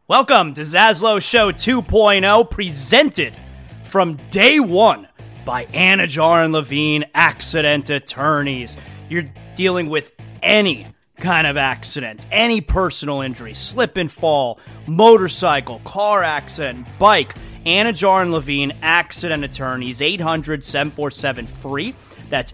Welcome to Zaslow Show 2.0, presented from day one by Anajar and Levine Accident Attorneys. You're dealing with any kind of accident, any personal injury, slip and fall, motorcycle, car accident, bike. Anajar and Levine Accident Attorneys, 800-747-FREE. That's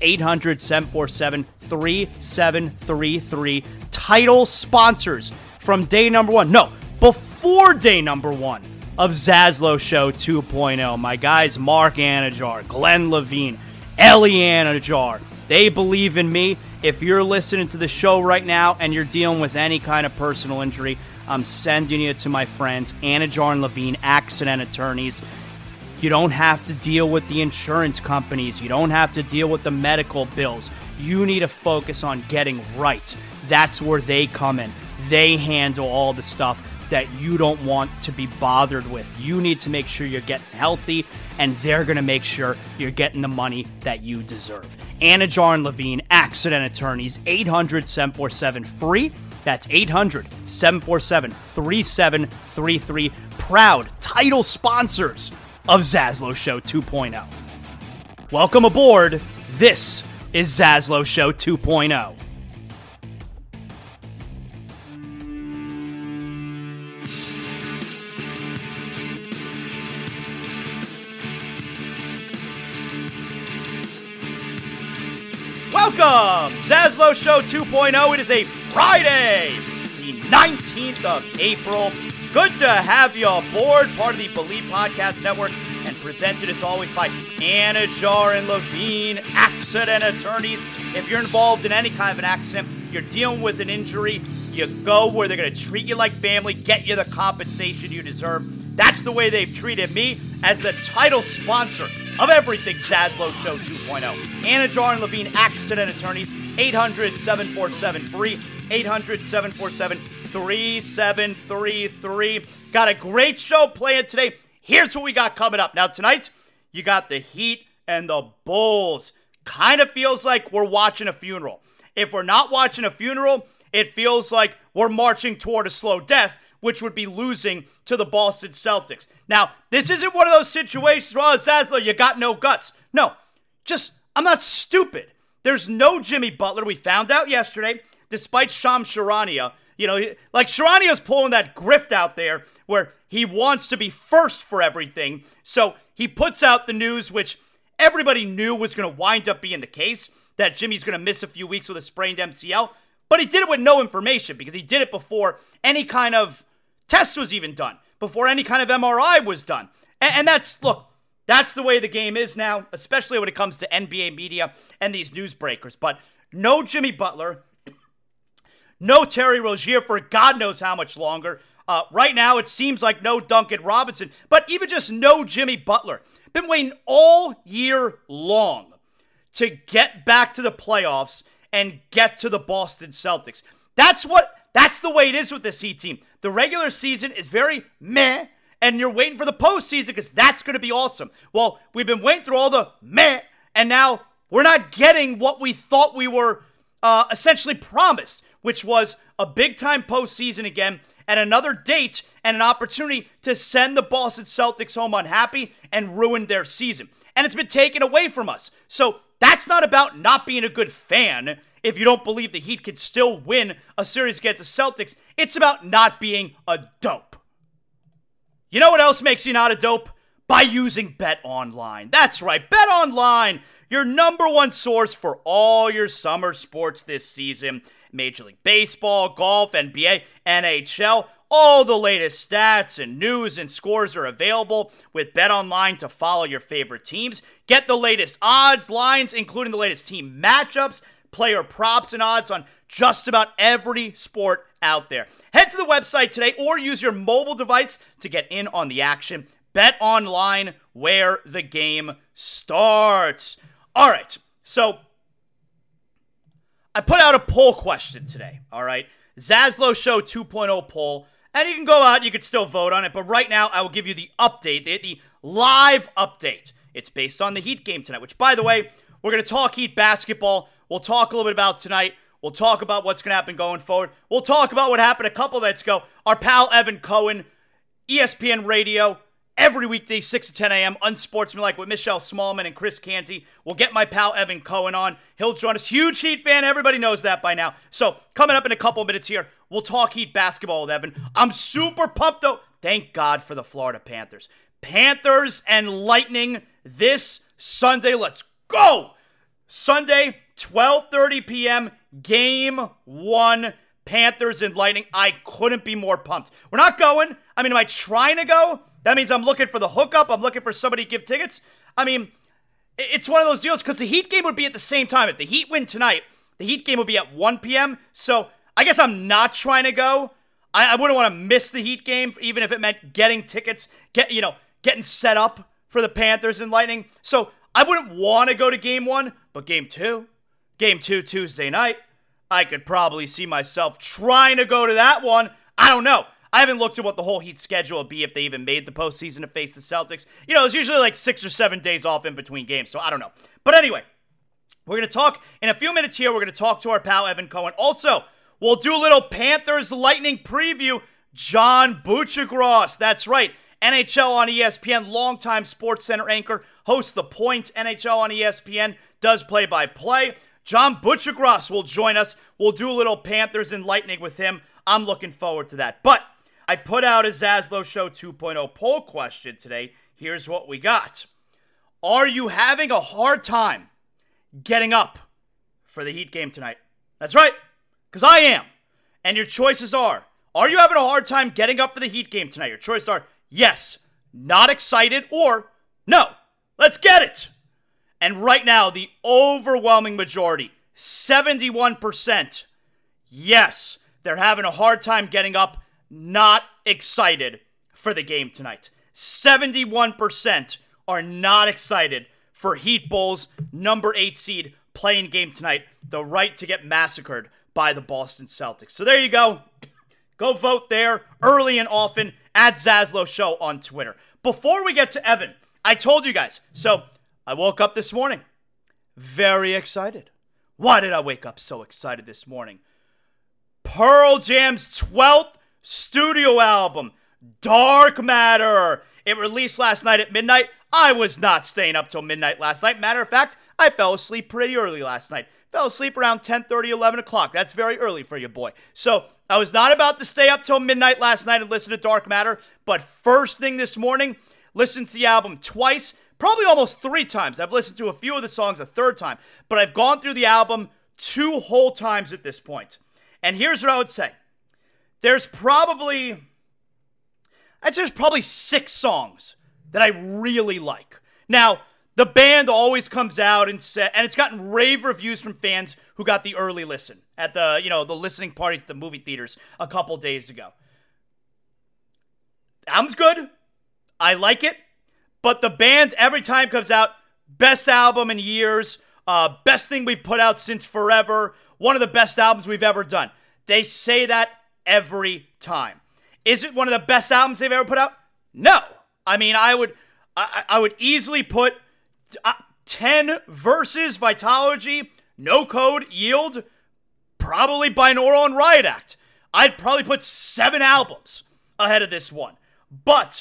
800-747-3733. Title sponsors from day number one. No, before day number one of Zaslow Show 2.0. My guys Mark Anajar, Glenn Levine, Ellie Anajar. They believe in me. If you're listening to the show right now and you're dealing with any kind of personal injury, I'm sending you to my friends, Anajar and Levine Accident Attorneys. You don't have to deal with the insurance companies. You don't have to deal with the medical bills. You need to focus on getting right. That's where they come in. They handle all the stuff that you don't want to be bothered with. You need to make sure you're getting healthy, and they're going to make sure you're getting the money that you deserve. Anajar and Levine Accident Attorneys, 800-747-FREE. That's 800-747-3733. Proud title sponsors of Zaslow Show 2.0. Welcome aboard. This is Zaslow Show 2.0. Welcome! Zaslow Show 2.0. It is a Friday, the 19th of April. Good to have you aboard, part of the Believe Podcast Network, and presented as always by Anajar and Levine Accident Attorneys. If you're involved in any kind of an accident, you're dealing with an injury, you go where they're going to treat you like family, get you the compensation you deserve. That's the way they've treated me as the title sponsor of everything Zaslow Show 2.0. Anajar and Levine Accident Attorneys, 800-747-FREE, 800-747-3733. Got a great show planned today. Here's what we got coming up. Now, tonight, you got the Heat and the Bulls. Kind of feels like we're watching a funeral. If we're not watching a funeral, it feels like we're marching toward a slow death, which would be losing to the Boston Celtics. Now, this isn't one of those situations where, oh, Zaslow, you got no guts. No, just, I'm not stupid. There's no Jimmy Butler. We found out yesterday, despite Shams Charania. You know, like Charania's pulling that grift out there where he wants to be first for everything. So he puts out the news, which everybody knew was going to wind up being the case, that Jimmy's going to miss a few weeks with a sprained MCL. But he did it with no information because he did it before any kind of test was even done, before any kind of MRI was done. And that's, look, that's the way the game is now, especially when it comes to NBA media and these newsbreakers. But no Jimmy Butler, no Terry Rozier for God knows how much longer. Right now, it seems like no Duncan Robinson, but even just no Jimmy Butler. Been waiting all year long to get back to the playoffs and get to the Boston Celtics. That's the way it is with this Heat team. The regular season is very meh, and you're waiting for the postseason because that's going to be awesome. Well, we've been waiting through all the meh, and now we're not getting what we thought we were essentially promised, which was a big-time postseason again, and another date and an opportunity to send the Boston Celtics home unhappy and ruin their season. And it's been taken away from us. So that's not about not being a good fan if you don't believe the Heat could still win a series against the Celtics. It's about not being a dope. You know what else makes you not a dope? By using BetOnline. That's right, BetOnline, your number one source for all your summer sports this season. Major League Baseball, golf, NBA, NHL. All the latest stats and news and scores are available with BetOnline to follow your favorite teams. Get the latest odds, lines, including the latest team matchups, player props, and odds on just about every sport out there. Head to the website today or use your mobile device to get in on the action. BetOnline, where the game starts. All right, so I put out a poll question today, all right? Zaslow Show 2.0 poll. And you can go out, you can still vote on it, but right now I will give you the update, the live update. It's based on the Heat game tonight, which, by the way, we're going to talk Heat basketball. We'll talk a little bit about tonight. We'll talk about what's going to happen going forward. We'll talk about what happened a couple nights ago. Our pal Evan Cohen ESPN Radio, every weekday, 6 to 10 a.m., Unsportsmanlike with Michelle Smallman and Chris Canty. We'll get my pal Evan Cohen on. He'll join us. Huge Heat fan. Everybody knows that by now. So coming up in a couple minutes here, we'll talk Heat basketball with Evan. I'm super pumped, though. Thank God for the Florida Panthers. Panthers and Lightning this Sunday. Let's go! Sunday, 12:30 p.m., Game 1, Panthers and Lightning. I couldn't be more pumped. We're not going. I mean, am I trying to go? That means I'm looking for the hookup. I'm looking for somebody to give tickets. I mean, it's one of those deals because the Heat game would be at the same time. If the Heat win tonight, the Heat game would be at 1 p.m. So I guess I'm not trying to go. I wouldn't want to miss the Heat game, even if it meant getting tickets, getting set up for the Panthers and Lightning. So I wouldn't want to go to Game 1, but Game 2 Tuesday night, I could probably see myself trying to go to that one. I don't know. I haven't looked at what the whole Heat schedule will be if they even made the postseason to face the Celtics. There's usually like 6 or 7 days off in between games, so I don't know. But anyway, we're going to talk in a few minutes here. We're going to talk to our pal Evan Cohen. Also, we'll do a little Panthers Lightning preview. John Buccigross, that's right. NHL on ESPN, longtime SportsCenter anchor, hosts The Point. NHL on ESPN, does play-by-play. John Buccigross will join us. We'll do a little Panthers and Lightning with him. I'm looking forward to that. But I put out a Zaslow Show 2.0 poll question today. Here's what we got. Are you having a hard time getting up for the Heat game tonight? That's right, because I am. And your choices are you having a hard time getting up for the Heat game tonight? Your choices are yes, not excited, or no, let's get it. And right now, the overwhelming majority, 71%, yes, they're having a hard time getting up, not excited for the game tonight. 71% are not excited for Heat Bulls number 8 seed playing game tonight, the right to get massacred by the Boston Celtics. So there you go. Go vote there early and often at Zaslow Show on Twitter. Before we get to Evan, I told you guys, so I woke up this morning very excited. Why did I wake up so excited this morning? Pearl Jam's 12th studio album, Dark Matter. It released last night at midnight. I was not staying up till midnight last night. Matter of fact, I fell asleep pretty early last night. Fell asleep around 10:30, 11 o'clock. That's very early for you, boy. So I was not about to stay up till midnight last night and listen to Dark Matter. But first thing this morning, listened to the album twice, probably almost 3 times. I've listened to a few of the songs a 3rd time. But I've gone through the album 2 whole times at this point. And here's what I would say. There's probably 6 songs that I really like. Now, the band always comes out and it's gotten rave reviews from fans who got the early listen at the listening parties at the movie theaters a couple days ago. The album's good. I like it. But the band every time comes out, best album in years, best thing we've put out since forever, one of the best albums we've ever done. They say that every time. Is it one of the best albums they've ever put out? No. I mean, I would easily put 10 Verses, Vitalogy, No Code, Yield, probably Binaural and Riot Act. I'd probably put 7 albums ahead of this one. But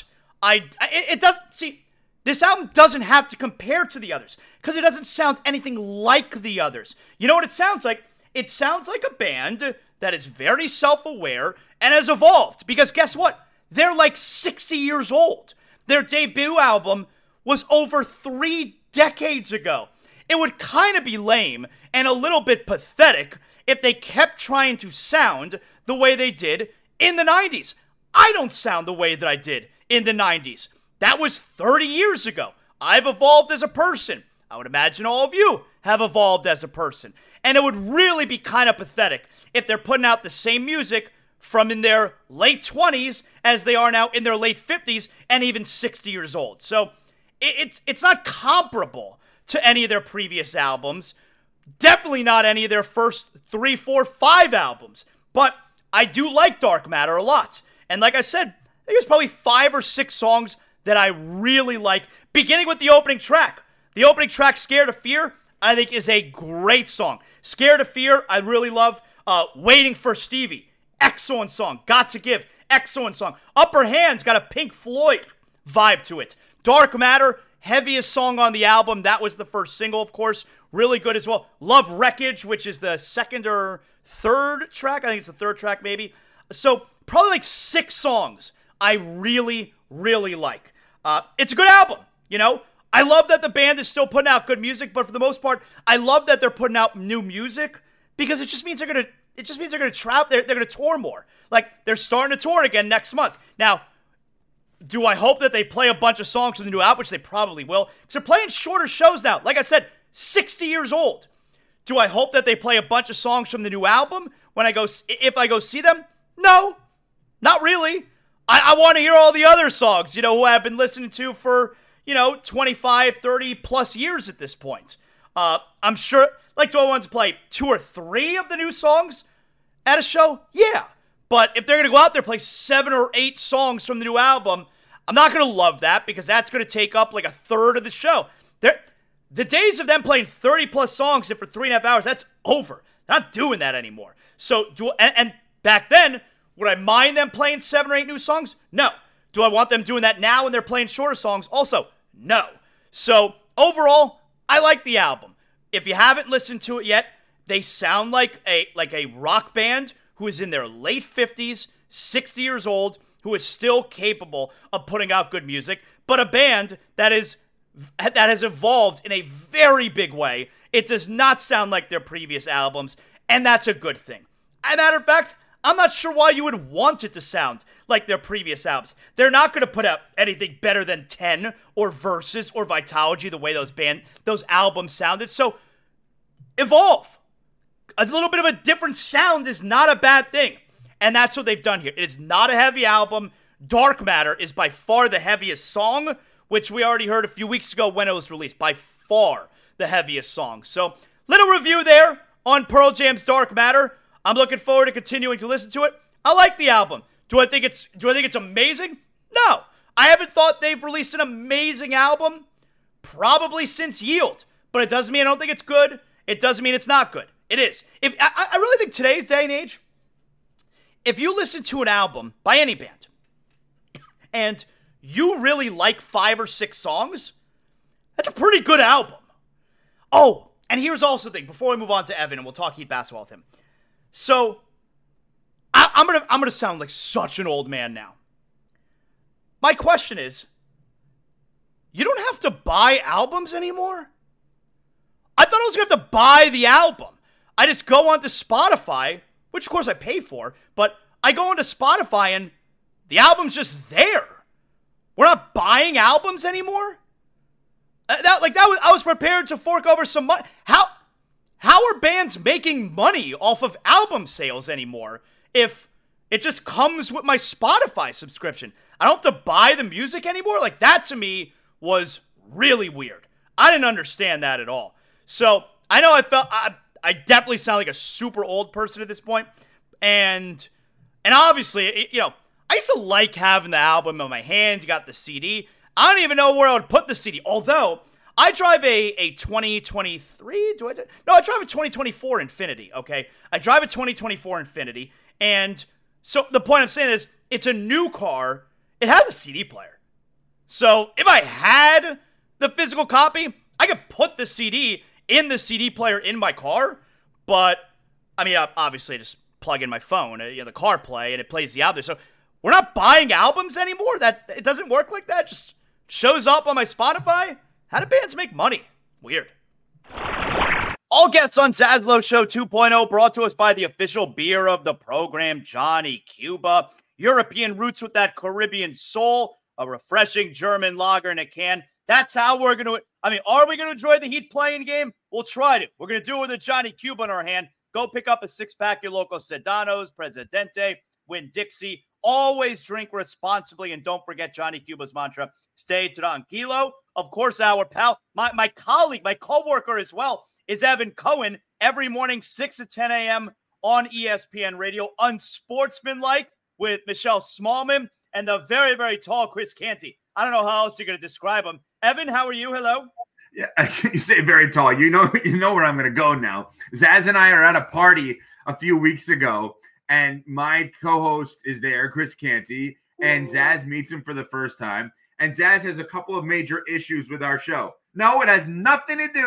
this album doesn't have to compare to the others because it doesn't sound anything like the others. You know what it sounds like? It sounds like a band that is very self-aware and has evolved. Because guess what? They're like 60 years old. Their debut album was over 3 decades ago. It would kind of be lame and a little bit pathetic if they kept trying to sound the way they did in the 90s. I don't sound the way that I did in the 90s. That was 30 years ago. I've evolved as a person. I would imagine all of you have evolved as a person. And it would really be kind of pathetic if they're putting out the same music from in their late 20s as they are now in their late 50s and even 60 years old. So it's not comparable to any of their previous albums. Definitely not any of their first 3, 4, 5 albums. But I do like Dark Matter a lot. And like I said, I think there's probably 5 or 6 songs that I really like, beginning with the opening track. The opening track, Scared of Fear, I think is a great song. Scared of Fear, I really love. Waiting for Stevie, excellent song. Got to Give, excellent song. Upper Hand's got a Pink Floyd vibe to it. Dark Matter, heaviest song on the album. That was the first single, of course. Really good as well. Love Wreckage, which is the second or third track. I think it's the third track, maybe. So probably like 6 songs I really, really like. It's a good album, you know? I love that the band is still putting out good music, but for the most part, I love that they're putting out new music because it just means they're gonna travel. They're gonna tour more. Like, they're starting to tour again next month. Now, do I hope that they play a bunch of songs from the new album, which they probably will, because they're playing shorter shows now. Like I said, 60 years old. Do I hope that they play a bunch of songs from the new album if I go see them? No, not really. I want to hear all the other songs, who I've been listening to for, 25, 30 plus years at this point. I'm sure, do I want to play 2 or 3 of the new songs at a show? Yeah. But if they're going to go out there and play 7 or 8 songs from the new album, I'm not going to love that because that's going to take up like a third of the show. The days of them playing 30 plus songs for 3.5 hours, that's over. They're not doing that anymore. So, and back then, would I mind them playing 7 or 8 new songs? No. Do I want them doing that now when they're playing shorter songs? Also, no. So, overall, I like the album. If you haven't listened to it yet, they sound like a rock band who is in their late 50s, 60 years old, who is still capable of putting out good music, but a band that has evolved in a very big way. It does not sound like their previous albums, and that's a good thing. As a matter of fact, I'm not sure why you would want it to sound like their previous albums. They're not going to put out anything better than 10 or Versus or Vitalogy, the way those albums sounded. So, evolve. A little bit of a different sound is not a bad thing. And that's what they've done here. It is not a heavy album. Dark Matter is by far the heaviest song, which we already heard a few weeks ago when it was released. By far the heaviest song. So, little review there on Pearl Jam's Dark Matter. I'm looking forward to continuing to listen to it. I like the album. Do I think it's amazing? No. I haven't thought they've released an amazing album probably since Yield. But it doesn't mean I don't think it's good. It doesn't mean it's not good. It is. I really think today's day and age, if you listen to an album by any band and you really like 5 or 6 songs, that's a pretty good album. Oh, and here's also the thing, before we move on to Evan, and we'll talk Heat basketball with him. So, I'm gonna sound like such an old man now. My question is, you don't have to buy albums anymore? I thought I was gonna have to buy the album. I just go onto Spotify, which of course I pay for, but I go onto Spotify and the album's just there. We're not buying albums anymore? I was prepared to fork over some money. How are bands making money off of album sales anymore if it just comes with my Spotify subscription? I don't have to buy the music anymore? Like, that to me was really weird. I didn't understand that at all. So, I know I definitely sound like a super old person at this point. And obviously, I used to like having the album in my hands. You got the CD. I don't even know where I would put the CD. Although, I drive a 2023. I drive a 2024 Infiniti, okay? I drive a 2024 Infiniti. And so the point I'm saying is, it's a new car. It has a CD player. So if I had the physical copy, I could put the CD in the CD player in my car. But, I mean, obviously I just plug in my phone, the CarPlay, and it plays the album. So we're not buying albums anymore? It doesn't work like that? Just shows up on my Spotify? How do bands make money? Weird. All guests on Zaslow Show 2.0 brought to us by the official beer of the program, Johnny Cuba. European roots with that Caribbean soul. A refreshing German lager in a can. That's how we're going to... are we going to enjoy the Heat playing game? We'll try to. We're going to do it with a Johnny Cuba in our hand. Go pick up a 6-pack, your local Sedanos, Presidente, Winn-Dixie. Always drink responsibly, and don't forget Johnny Cuba's mantra, stay tranquilo. Of course, our pal, my colleague, my co-worker as well, is Evan Cohen, every morning, 6 to 10 a.m. on ESPN Radio, unsportsmanlike, with Michelle Smallman and the very, very tall Chris Canty. I don't know how else you're going to describe him. Evan, how are you? Hello? Yeah, you say very tall. You know where I'm going to go now. Zaz and I are at a party a few weeks ago, and my co-host is there, Chris Canty, and Zaz meets him for the first time. And Zaz has a couple of major issues with our show. No, it has nothing to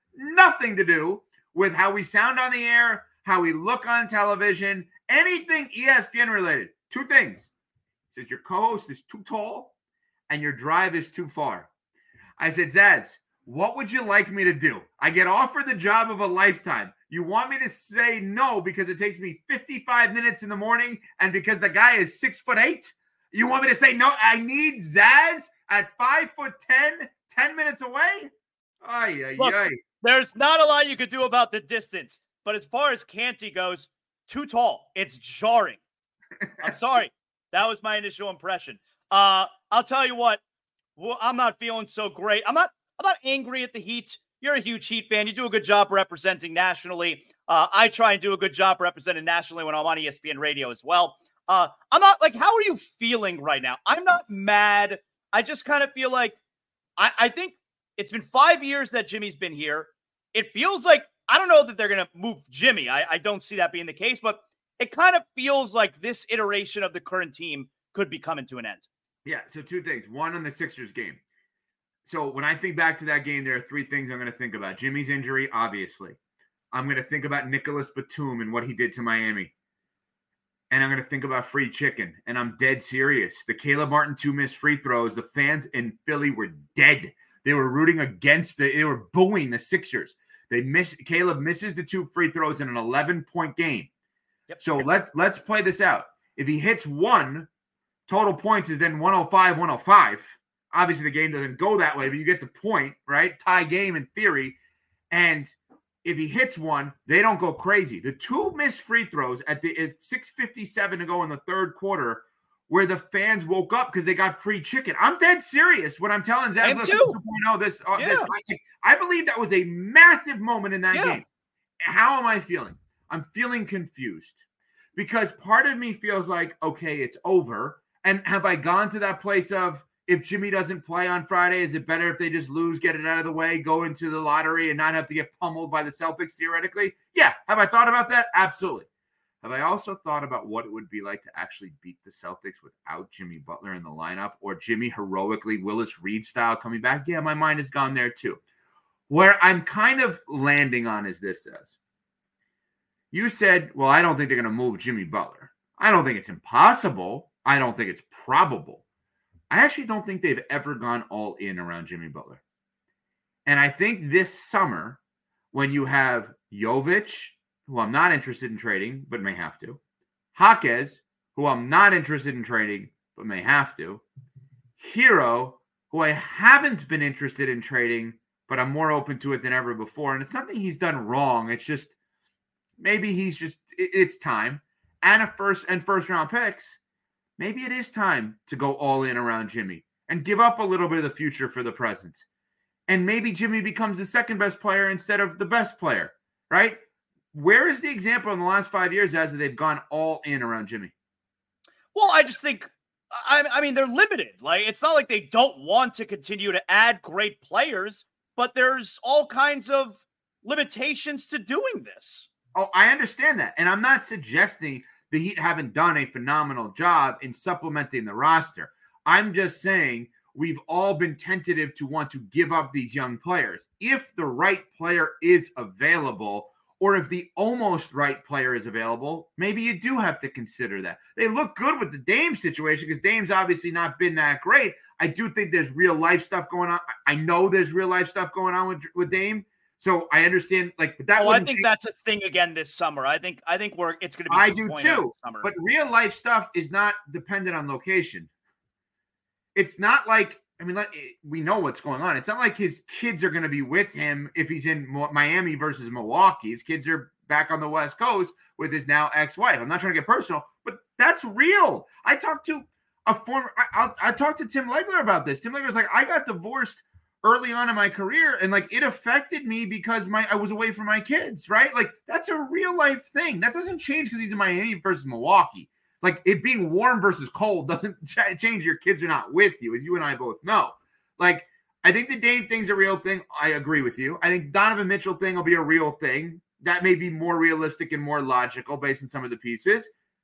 do with how we sound on the air, how we look on television, anything ESPN related. Two things. It says your co-host is too tall and your drive is too far. I said, Zaz, what would you like me to do? I get offered the job of a lifetime. You want me to say no because it takes me 55 minutes in the morning and because the guy is 6'8"? You want me to say no? I need Zaz at 5'10", 10 minutes away? Look, there's not a lot you could do about the distance, but as far as Canty goes, too tall. It's jarring. I'm sorry. That was my initial impression. I'll tell you what. I'm not feeling so great. I'm not angry at the Heat. You're a huge Heat fan. You do a good job representing nationally. I try and do a good job representing nationally when I'm on ESPN radio as well. I'm not like, how are you feeling right now? I'm not mad. I just kind of feel like I think it's been 5 years that Jimmy's been here. It feels like, I don't know that they're going to move Jimmy. I don't see that being the case, but it kind of feels like this iteration of the current team could be coming to an end. Yeah, so two things. One, on the Sixers game. So when I think back to that game, there are three things I'm going to think about. Jimmy's injury, obviously. I'm going to think about Nicholas Batum and what he did to Miami. And I'm going to think about free chicken. And I'm dead serious. The Caleb Martin 2 missed free throws. The fans in Philly were dead. They were rooting against they were booing the Sixers. Caleb misses the 2 free throws in an 11-point game. Yep. So let's play this out. If he hits one, total points is then 105. Obviously, the game doesn't go that way, but you get the point, right? Tie game in theory. And if he hits one, they don't go crazy. The 2 missed free throws at 6:57 to go in the third quarter, where the fans woke up because they got free chicken. I'm dead serious when I'm telling Zaz 2.0 this. I believe that was a massive moment in that game. How am I feeling? I'm feeling confused because part of me feels like, okay, it's over. And have I gone to that place of, if Jimmy doesn't play on Friday, is it better if they just lose, get it out of the way, go into the lottery and not have to get pummeled by the Celtics theoretically? Yeah. Have I thought about that? Absolutely. Have I also thought about what it would be like to actually beat the Celtics without Jimmy Butler in the lineup, or Jimmy heroically Willis Reed style coming back? Yeah, my mind has gone there too. Where I'm kind of landing on is this, says. You said, well, I don't think they're going to move Jimmy Butler. I don't think it's impossible. I don't think it's probable. I actually don't think they've ever gone all in around Jimmy Butler. And I think this summer, when you have Jovic, who I'm not interested in trading, but may have to, Jaquez, who I'm not interested in trading, but may have to, Hero, who I haven't been interested in trading, but I'm more open to it than ever before. And it's nothing he's done wrong. It's just, maybe it's time. And first round picks. Maybe it is time to go all in around Jimmy and give up a little bit of the future for the present. And maybe Jimmy becomes the second best player instead of the best player, right? Where is the example in the last 5 years as they've gone all in around Jimmy? Well, I just think, I mean, they're limited. Like, it's not like they don't want to continue to add great players, but there's all kinds of limitations to doing this. Oh, I understand that. And I'm not suggesting the Heat haven't done a phenomenal job in supplementing the roster. I'm just saying we've all been tentative to want to give up these young players. If the right player is available, or if the almost right player is available, maybe you do have to consider that. They look good with the Dame situation because Dame's obviously not been that great. I do think there's real life stuff going on. I know there's real life stuff going on with Dame. So I understand, like, but that. Oh, I think that's a thing again this summer. I think it's going to be. I do too. But real life stuff is not dependent on location. It's not like, I mean, we know what's going on. It's not like his kids are going to be with him if he's in Miami versus Milwaukee. His kids are back on the West Coast with his now ex-wife. I'm not trying to get personal, but that's real. I talked to I talked to Tim Legler about this. Tim Legler was like, I got divorced early on in my career, and like it affected me because I was away from my kids, right? Like that's a real life thing. That doesn't change because he's in Miami versus Milwaukee. Like it being warm versus cold doesn't change your kids are not with you, as you and I both know. Like I think the Dame thing's a real thing. I agree with you. I think Donovan Mitchell thing will be a real thing. That may be more realistic and more logical based on some of the pieces.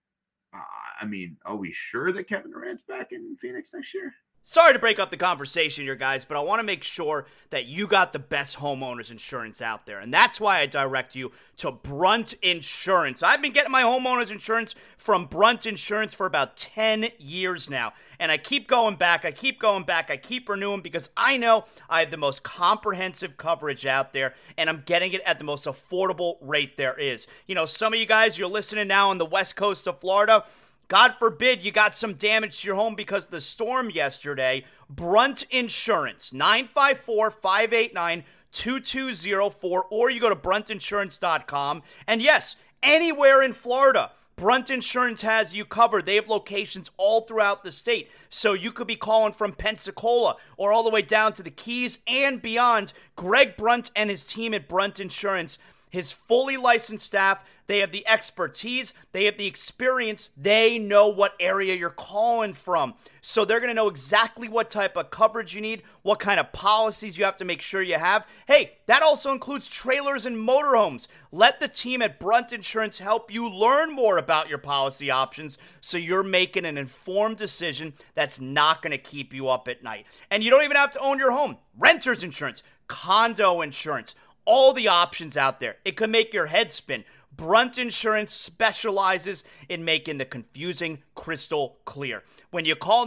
I mean, are we sure that Kevin Durant's back in Phoenix next year? Sorry to break up the conversation here, guys, but I want to make sure that you got the best homeowners insurance out there. And that's why I direct you to Brunt Insurance. I've been getting my homeowners insurance from Brunt Insurance for about 10 years now. And I keep going back, I keep renewing because I know I have the most comprehensive coverage out there and I'm getting it at the most affordable rate there is. You know, some of you guys, you're listening now on the west coast of Florida. God forbid you got some damage to your home because of the storm yesterday. Brunt Insurance, 954-589-2204, or you go to bruntinsurance.com. And yes, anywhere in Florida, Brunt Insurance has you covered. They have locations all throughout the state. So you could be calling from Pensacola or all the way down to the Keys and beyond. Greg Brunt and his team at Brunt Insurance, his fully licensed staff, they have the expertise, they have the experience, they know what area you're calling from. So they're going to know exactly what type of coverage you need, what kind of policies you have to make sure you have. Hey, that also includes trailers and motorhomes. Let the team at Brunt Insurance help you learn more about your policy options so you're making an informed decision that's not going to keep you up at night. And you don't even have to own your home. Renter's insurance, condo insurance, all the options out there. It could make your head spin. Brunt Insurance specializes in making the confusing crystal clear. When you call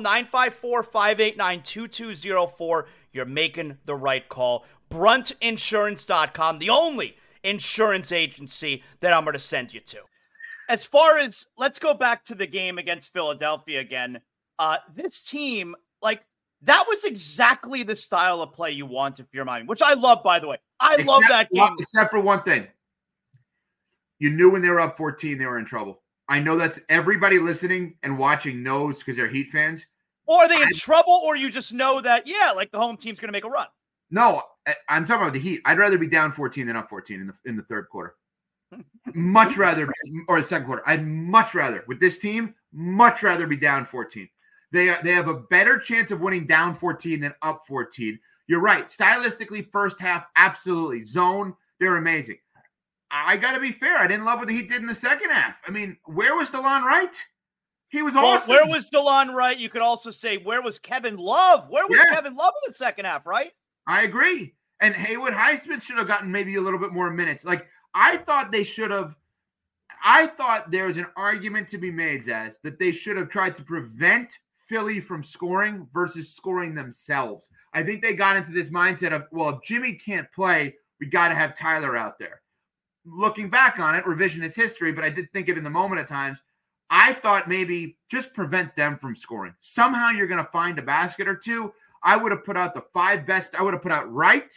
954-589-2204, you're making the right call. Bruntinsurance.com, the only insurance agency that I'm going to send you to. As far as, let's go back to the game against Philadelphia again. This team, like, that was exactly the style of play you want if you're mine, which I love, by the way. I love that game. Except for one thing. You knew when they were up 14, they were in trouble. I know that's everybody listening and watching knows because they're Heat fans. Or are they in trouble, or you just know that, yeah, like the home team's going to make a run? No, I'm talking about the Heat. I'd rather be down 14 than up 14 in the third quarter. Much rather, or the second quarter. I'd much rather, with this team, much rather be down 14. They have a better chance of winning down 14 than up 14. You're right. Stylistically, first half, absolutely. Zone, they're amazing. I got to be fair. I didn't love what the Heat did in the second half. I mean, where was DeLon Wright? He was awesome. Where was DeLon Wright? You could also say, where was Kevin Love? Where was Kevin Love in the second half, right? I agree. And Haywood Highsmith should have gotten maybe a little bit more minutes. Like, I thought they should have. I thought there was an argument to be made, Zaz, that they should have tried to prevent Philly from scoring versus scoring themselves. I think they got into this mindset of, well, if Jimmy can't play, we got to have Tyler out there. Looking back on it, revisionist history, but I did think it in the moment at times. I thought maybe just prevent them from scoring. Somehow you're going to find a basket or two. I would have put out the five best. I would have put out Wright,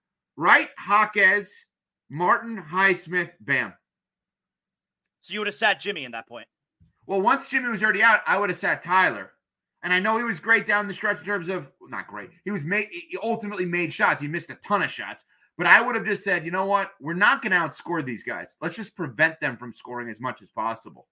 Jaquez, Martin, Highsmith, bam. So you would have sat Jimmy in that point. Well, once Jimmy was already out, I would have sat Tyler. And I know he was great down the stretch in terms of, not great. He ultimately made shots. He missed a ton of shots. But I would have just said, you know what? We're not going to outscore these guys. Let's just prevent them from scoring as much as possible.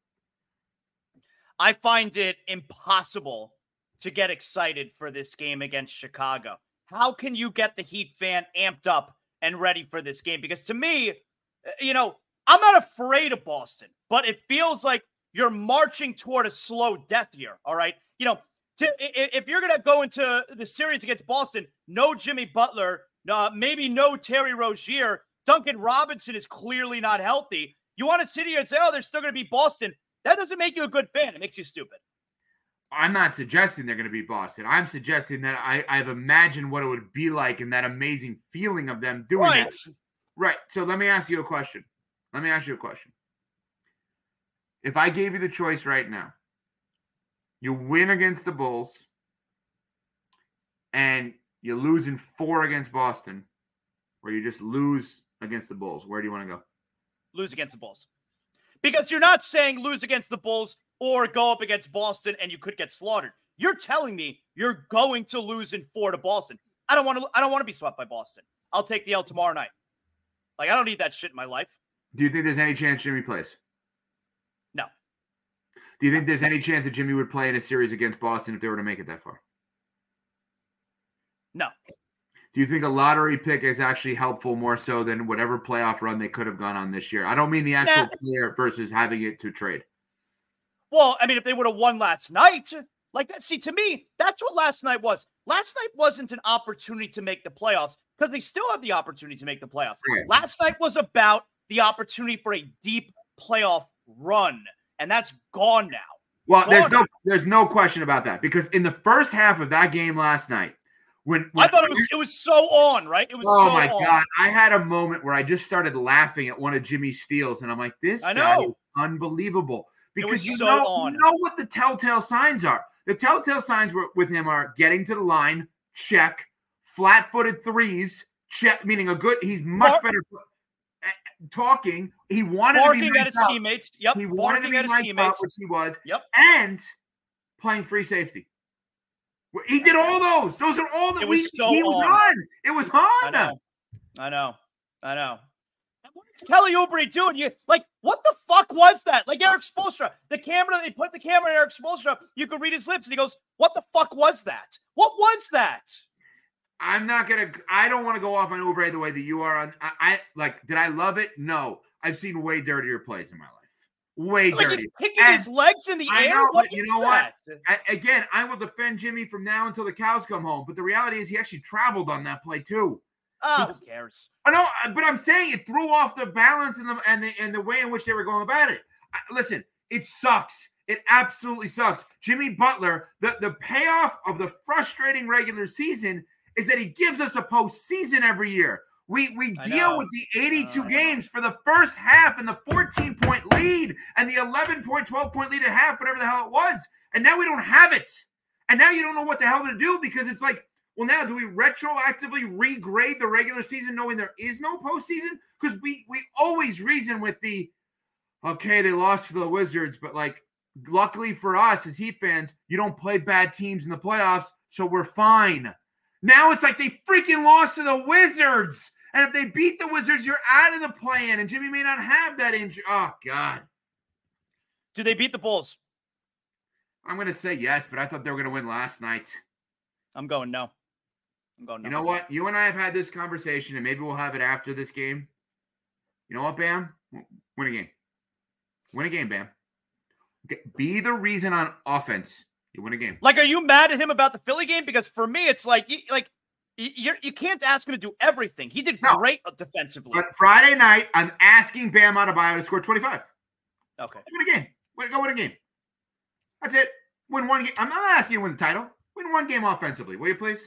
I find it impossible to get excited for this game against Chicago. How can you get the Heat fan amped up and ready for this game? Because to me, you know, I'm not afraid of Boston, but it feels like you're marching toward a slow death here, all right? You know, if you're going to go into the series against Boston, no Jimmy Butler, maybe no Terry Rozier, Duncan Robinson is clearly not healthy. You want to sit here and say, oh, they're still going to beat Boston. That doesn't make you a good fan. It makes you stupid. I'm not suggesting they're going to beat Boston. I'm suggesting that I've imagined what it would be like and that amazing feeling of them doing that. Right. So let me ask you a question. If I gave you the choice right now, you win against the Bulls and you lose in 4 against Boston, or you just lose against the Bulls, where do you want to go? Lose against the Bulls. Because you're not saying lose against the Bulls or go up against Boston and you could get slaughtered. You're telling me you're going to lose in 4 to Boston. I don't want to be swept by Boston. I'll take the L tomorrow night. Like, I don't need that shit in my life. Do you think there's any chance Jimmy plays? No. Do you think there's any chance that Jimmy would play in a series against Boston if they were to make it that far? No. Do you think a lottery pick is actually helpful more so than whatever playoff run they could have gone on this year? I don't mean the actual player versus having it to trade. Well, I mean, if they would have won last night, like that, see, to me, that's what last night was. Last night wasn't an opportunity to make the playoffs because they still have the opportunity to make the playoffs. Right. Last night was about the opportunity for a deep playoff run, and that's gone now. Well, there's no question about that, because in the first half of that game last night, when I thought it was so on, right? It was oh so my on. God, I had a moment where I just started laughing at one of Jimmy's steals, and I'm like, this guy is unbelievable. Because you know what the telltale signs are. The telltale signs with him are getting to the line, check, flat-footed threes, check, meaning he's much better talking. He wanted barking to be at his teammates. Yep. He wanted to be at his teammates, which he was. Yep. And playing free safety. He did all those. Those are all that he was on. It was on. I know. And what is Kelly Oubre doing? What the fuck was that? Like Eric Spoelstra, they put the camera on Eric Spoelstra. You could read his lips, and he goes, "What the fuck was that? What was that?" I don't want to go off on Oubre the way that you are on. Did I love it? No. I've seen way dirtier plays in my life. Way dirtier. He's kicking his legs in the air. What Again, I will defend Jimmy from now until the cows come home. But the reality is he actually traveled on that play too. Oh, who cares? I know, but I'm saying it threw off the balance and the way in which they were going about it. Listen, it sucks. It absolutely sucks. Jimmy Butler, the payoff of the frustrating regular season is that he gives us a postseason every year. We deal with the 82 games for the first half and the 14-point lead and the 11-point, 12-point lead at half, whatever the hell it was. And now we don't have it. And now you don't know what the hell to do, because it's like, well, now do we retroactively regrade the regular season knowing there is no postseason? Because we always reason with they lost to the Wizards, but luckily for us as Heat fans, you don't play bad teams in the playoffs, so we're fine. Now it's like they freaking lost to the Wizards. And if they beat the Wizards, you're out of the play-in, and Jimmy may not have that injury. Oh, God. Do they beat the Bulls? I'm going to say yes, but I thought they were going to win last night. I'm going no. You know what? You and I have had this conversation, and maybe we'll have it after this game. You know what, Bam? Win a game. Win a game, Bam. Be the reason on offense. You win a game. Are you mad at him about the Philly game? Because for me, it's you can't ask him to do everything. He did great defensively. But Friday night, I'm asking Bam Adebayo to score 25. Okay. Win a game. Go win a game. That's it. Win one game. I'm not asking you to win the title. Win one game offensively. Will you please?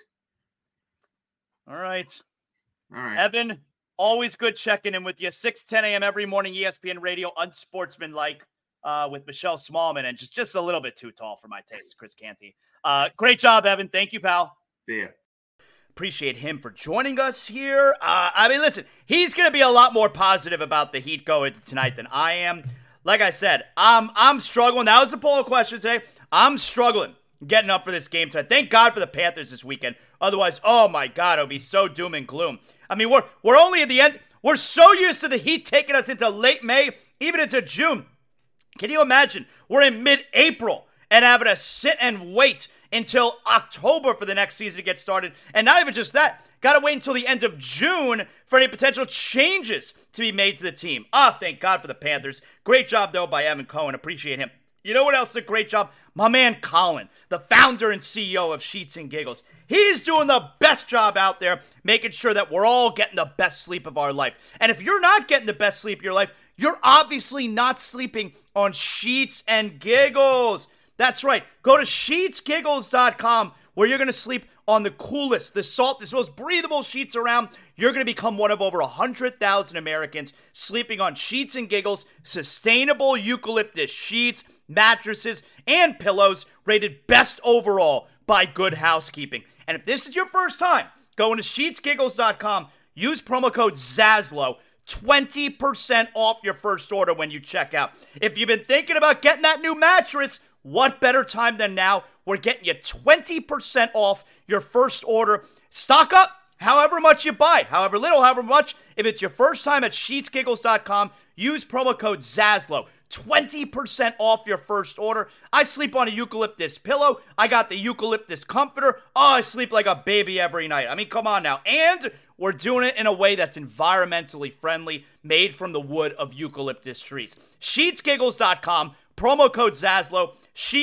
All right. Evan, always good checking in with you. 6:10 a.m. every morning, ESPN Radio, unsportsmanlike. With Michelle Smallman, and just a little bit too tall for my taste, Chris Canty. Great job, Evan. Thank you, pal. See ya. Appreciate him for joining us here. Listen, he's going to be a lot more positive about the Heat going tonight than I am. Like I said, I'm struggling. That was the poll question today. I'm struggling getting up for this game tonight. Thank God for the Panthers this weekend. Otherwise, oh my God, it would be so doom and gloom. I mean, we're only at the end. We're so used to the Heat taking us into late May, even into June. Can you imagine? We're in mid-April and having to sit and wait until October for the next season to get started. And not even just that, got to wait until the end of June for any potential changes to be made to the team. Thank God for the Panthers. Great job, though, by Evan Cohen. Appreciate him. You know what else is a great job? My man Colin, the founder and CEO of Sheets and Giggles. He's doing the best job out there, making sure that we're all getting the best sleep of our life. And if you're not getting the best sleep of your life, you're obviously not sleeping on Sheets and Giggles. That's right. Go to sheetsgiggles.com where you're going to sleep on the coolest, the most breathable sheets around. You're going to become one of over 100,000 Americans sleeping on Sheets and Giggles, sustainable eucalyptus sheets, mattresses, and pillows rated best overall by Good Housekeeping. And if this is your first time going to sheetsgiggles.com, use promo code ZASLOW. 20% off your first order when you check out. If you've been thinking about getting that new mattress, what better time than now? We're getting you 20% off your first order. Stock up however much you buy, however little, however much. If it's your first time at sheetsgiggles.com, use promo code ZASLOW. 20% off your first order. I sleep on a eucalyptus pillow. I got the eucalyptus comforter. I sleep like a baby every night. I mean, come on now. And we're doing it in a way that's environmentally friendly, made from the wood of eucalyptus trees. Sheetsgiggles.com, promo code Zaslow,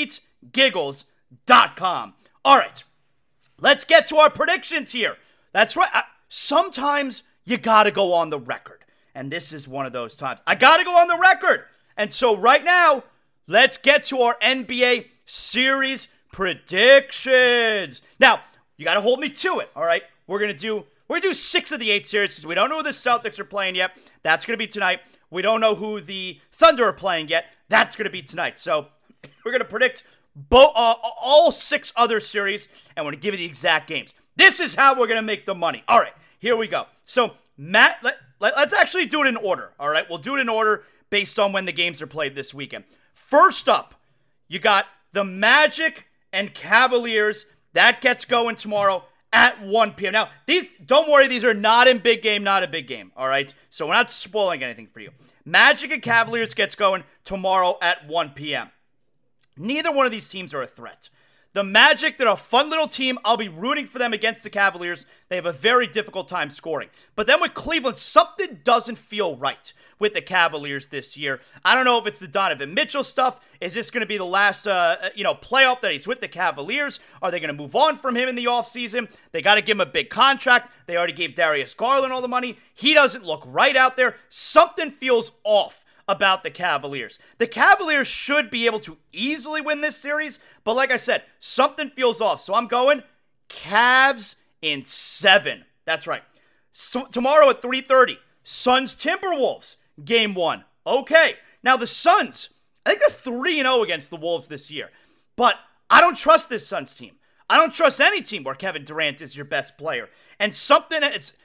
sheetsgiggles.com. All right, let's get to our predictions here. That's right. Sometimes you got to go on the record. And this is one of those times. I got to go on the record. And so right now, let's get to our NBA series predictions. Now, you got to hold me to it, all right? We're going to do 6 of the 8 series because we don't know who the Celtics are playing yet. That's going to be tonight. We don't know who the Thunder are playing yet. That's going to be tonight. So we're going to predict all 6 other series, and we're going to give you the exact games. This is how we're going to make the money. All right, here we go. So, Matt, let's actually do it in order, all right? We'll do it in order based on when the games are played this weekend. First up, you got the Magic and Cavaliers. That gets going tomorrow at 1 p.m. Now, don't worry, these are not a big game, all right? So we're not spoiling anything for you. Magic and Cavaliers gets going tomorrow at 1 p.m. Neither one of these teams are a threat. The Magic, they're a fun little team. I'll be rooting for them against the Cavaliers. They have a very difficult time scoring. But then with Cleveland, something doesn't feel right with the Cavaliers this year. I don't know if it's the Donovan Mitchell stuff. Is this going to be the last playoff that he's with the Cavaliers? Are they going to move on from him in the offseason? They got to give him a big contract. They already gave Darius Garland all the money. He doesn't look right out there. Something feels off about the Cavaliers. The Cavaliers should be able to easily win this series, but like I said, something feels off. So I'm going Cavs in 7. That's right. So tomorrow at 3:30, Suns Timberwolves, game 1. Okay. Now the Suns, I think they're 3-0 against the Wolves this year, but I don't trust this Suns team. I don't trust any team where Kevin Durant is your best player. And something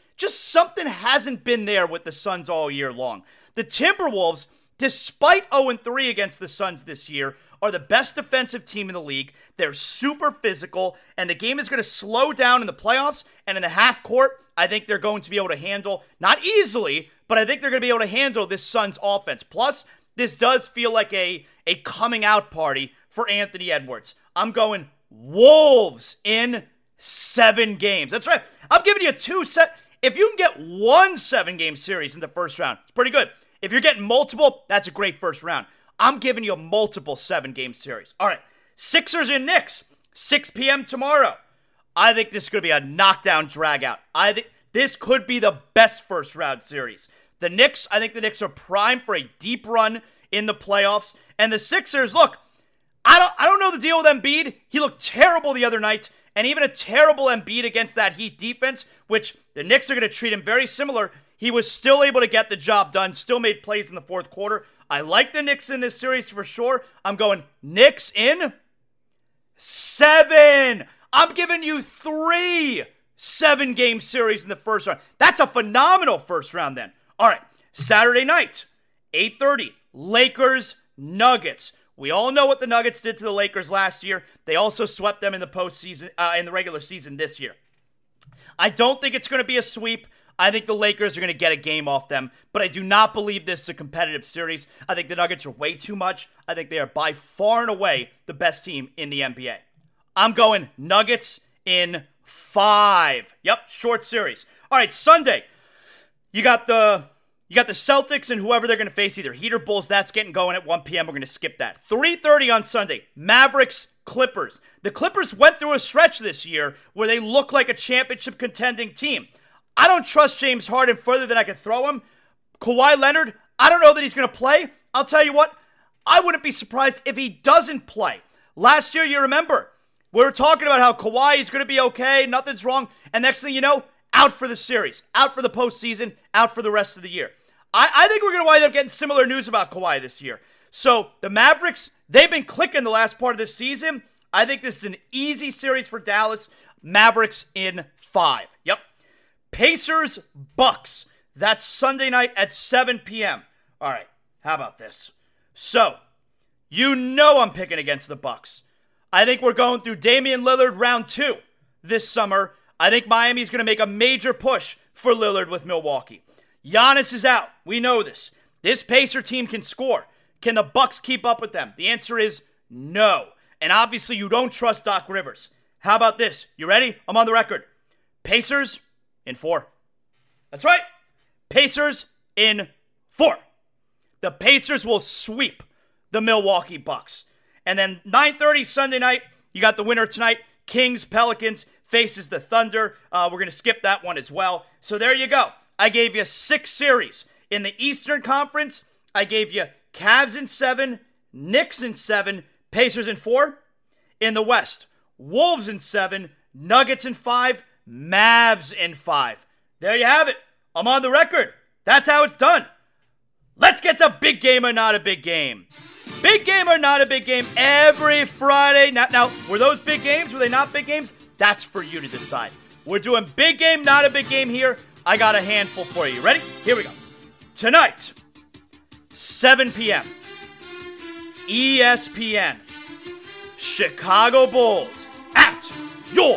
hasn't been there with the Suns all year long. The Timberwolves, despite 0-3 against the Suns this year, are the best defensive team in the league. They're super physical, and the game is going to slow down in the playoffs, and in the half court, I think they're going to be able to handle, not easily, but I think they're going to be able to handle this Suns offense. Plus, this does feel like a coming out party for Anthony Edwards. I'm going Wolves in 7 games. That's right. I'm giving you 2 set. If you can get 1 7-game series in the first round, it's pretty good. If you're getting multiple, that's a great first round. I'm giving you multiple 7-game series. All right, Sixers and Knicks, 6 p.m. tomorrow. I think this is going to be a knockdown dragout. I think this could be the best first round series. The Knicks, I think the Knicks are primed for a deep run in the playoffs. And the Sixers, look, I don't know the deal with Embiid. He looked terrible the other night. And even a terrible Embiid against that Heat defense, which the Knicks are going to treat him very similar. He was still able to get the job done, still made plays in the fourth quarter. I like the Knicks in this series for sure. I'm going Knicks in 7. I'm giving you 3 7-game series in the first round. That's a phenomenal first round then. All right, Saturday night, 8:30, Lakers, Nuggets. We all know what the Nuggets did to the Lakers last year. They also swept them in the postseason, in the regular season this year. I don't think it's going to be a sweep. I think the Lakers are going to get a game off them, but I do not believe this is a competitive series. I think the Nuggets are way too much. I think they are by far and away the best team in the NBA. I'm going Nuggets in 5. Yep, short series. All right, Sunday, you got the Celtics and whoever they're going to face, either Heat or Bulls. That's getting going at 1 p.m. We're going to skip that. 3:30 on Sunday, Mavericks, Clippers. The Clippers went through a stretch this year where they look like a championship contending team. I don't trust James Harden further than I can throw him. Kawhi Leonard, I don't know that he's going to play. I'll tell you what, I wouldn't be surprised if he doesn't play. Last year, you remember, we were talking about how Kawhi is going to be okay, nothing's wrong, and next thing you know, out for the series, out for the postseason, out for the rest of the year. I think we're going to wind up getting similar news about Kawhi this year. So the Mavericks, they've been clicking the last part of this season. I think this is an easy series for Dallas. Mavericks in 5. Yep. Pacers, Bucks. That's Sunday night at 7 p.m. All right, how about this? So, you know I'm picking against the Bucks. I think we're going through Damian Lillard round 2 this summer. I think Miami's going to make a major push for Lillard with Milwaukee. Giannis is out. We know this. This Pacer team can score. Can the Bucks keep up with them? The answer is no. And obviously you don't trust Doc Rivers. How about this? You ready? I'm on the record. Pacers in 4. That's right. Pacers in 4. The Pacers will sweep the Milwaukee Bucks. And then 9:30 Sunday night, you got the winner tonight, Kings Pelicans faces the Thunder. We're going to skip that one as well. So there you go. I gave you 6 series. In the Eastern Conference, I gave you Cavs in 7, Knicks in 7, Pacers in 4. In the West, Wolves in 7, Nuggets in 5, Mavs in 5. There you have it. I'm on the record. That's how it's done. Let's get to big game or not a big game. Big game or not a big game every Friday. Now, were those big games? Were they not big games? That's for you to decide. We're doing big game, not a big game here. I got a handful for you. Ready? Here we go. Tonight, 7 p.m., ESPN, Chicago Bulls at your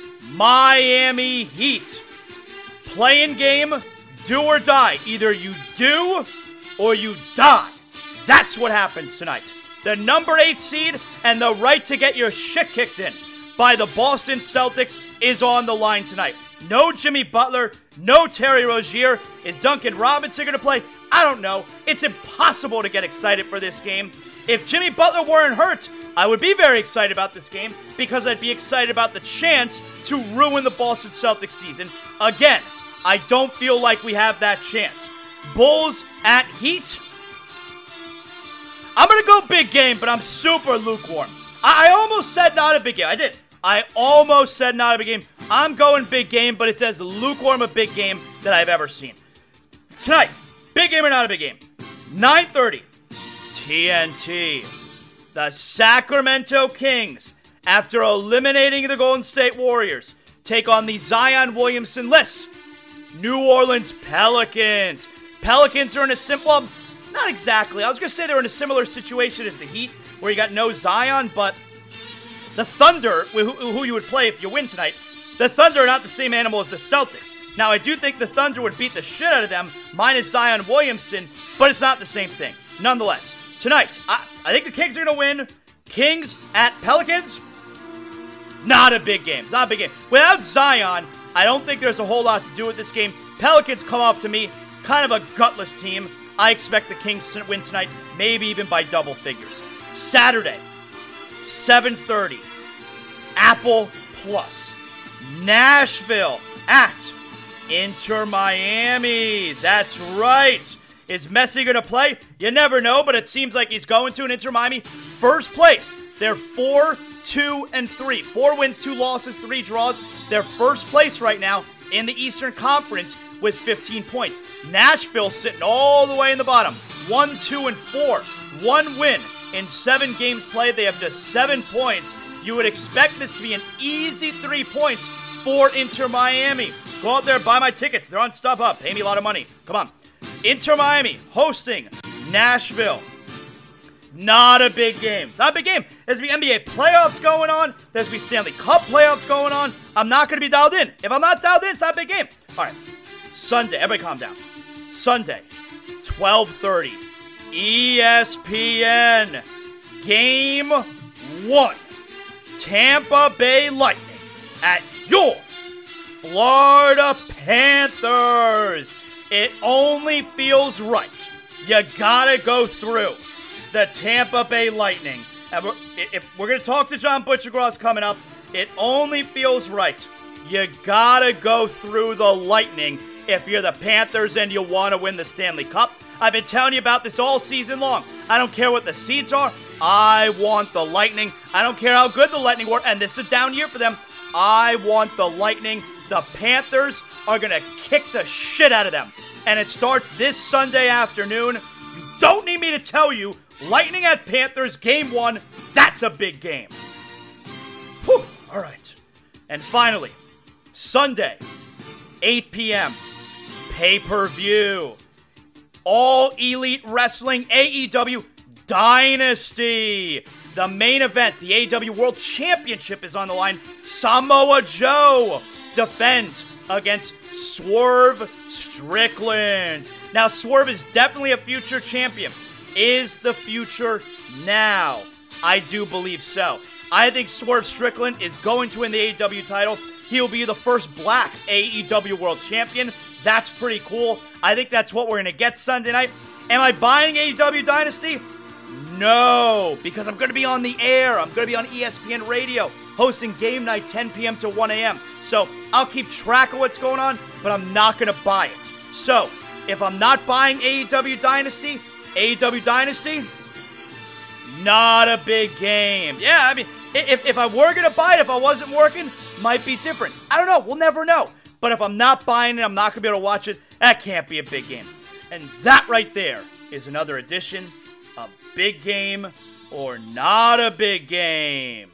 Miami Heat. Playing game, do or die. Either you do or you die. That's what happens tonight. The number 8 seed and the right to get your shit kicked in by the Boston Celtics is on the line tonight. No Jimmy Butler, no Terry Rozier. Is Duncan Robinson going to play? I don't know. It's impossible to get excited for this game. If Jimmy Butler weren't hurt, I would be very excited about this game because I'd be excited about the chance to ruin the Boston Celtics season. Again, I don't feel like we have that chance. Bulls at Heat. I'm going to go big game, but I'm super lukewarm. I almost said not a big game. I did. I almost said not a big game. I'm going big game, but it's as lukewarm a big game that I've ever seen. Tonight, big game or not a big game? 9:30, TNT. The Sacramento Kings, after eliminating the Golden State Warriors, take on the Zion Williamson-less New Orleans Pelicans. Pelicans are in a simple, not exactly. I was going to say they're in a similar situation as the Heat, where you got no Zion, but the Thunder, who you would play if you win tonight, the Thunder are not the same animal as the Celtics. Now, I do think the Thunder would beat the shit out of them, minus Zion Williamson, but it's not the same thing. Nonetheless, tonight, I think the Kings are going to win. Kings at Pelicans, not a big game. It's not a big game. Without Zion, I don't think there's a whole lot to do with this game. Pelicans come off to me, kind of a gutless team. I expect the Kings to win tonight, maybe even by double figures. Saturday, 7:30, Apple Plus. Nashville at Inter Miami. That's right. Is Messi going to play? You never know, but it seems like he's going to. In Inter Miami, first place. They're 4-2-3. 4 wins, 2 losses, 3 draws. They're first place right now in the Eastern Conference with 15 points. Nashville sitting all the way in the bottom. 1-2-4. 1 win in 7 games played. They have just 7 points. You would expect this to be an easy 3 points for Inter Miami. Go out there, buy my tickets. They're on StubHub. Pay me a lot of money. Come on. Inter Miami hosting Nashville. Not a big game. Not a big game. There's going to be NBA playoffs going on. There's going to be Stanley Cup playoffs going on. I'm not going to be dialed in. If I'm not dialed in, it's not a big game. All right. Sunday. Everybody calm down. Sunday, 12:30. ESPN. Game 1. Tampa Bay Lightning at your Florida Panthers. It only feels right. You gotta go through the Tampa Bay Lightning. And if we're gonna talk to John Butchergross coming up, it only feels right. You gotta go through the Lightning if you're the Panthers and you want to win the Stanley Cup. I've been telling you about this all season long. I don't care what the seeds are. I want the Lightning. I don't care how good the Lightning were, and this is a down year for them. I want the Lightning. The Panthers are going to kick the shit out of them. And it starts this Sunday afternoon. You don't need me to tell you, Lightning at Panthers, Game 1, that's a big game. Whew, all right. And finally, Sunday, 8 p.m., pay-per-view. All Elite Wrestling AEW Dynasty. The main event, the AEW World Championship, is on the line. Samoa Joe defends against Swerve Strickland. Now, Swerve is definitely a future champion. Is the future now? I do believe so. I think Swerve Strickland is going to win the AEW title. He will be the first black AEW World Champion. That's pretty cool. I think that's what we're going to get Sunday night. Am I buying AEW Dynasty? No, because I'm going to be on the air. I'm going to be on ESPN Radio hosting Game Night 10 p.m. to 1 a.m. So I'll keep track of what's going on, but I'm not going to buy it. So if I'm not buying AEW Dynasty, not a big game. Yeah, I mean, if I were going to buy it, if I wasn't working, might be different. I don't know. We'll never know. But if I'm not buying it, I'm not going to be able to watch it, that can't be a big game. And that right there is another edition of Big Game or Not a Big Game.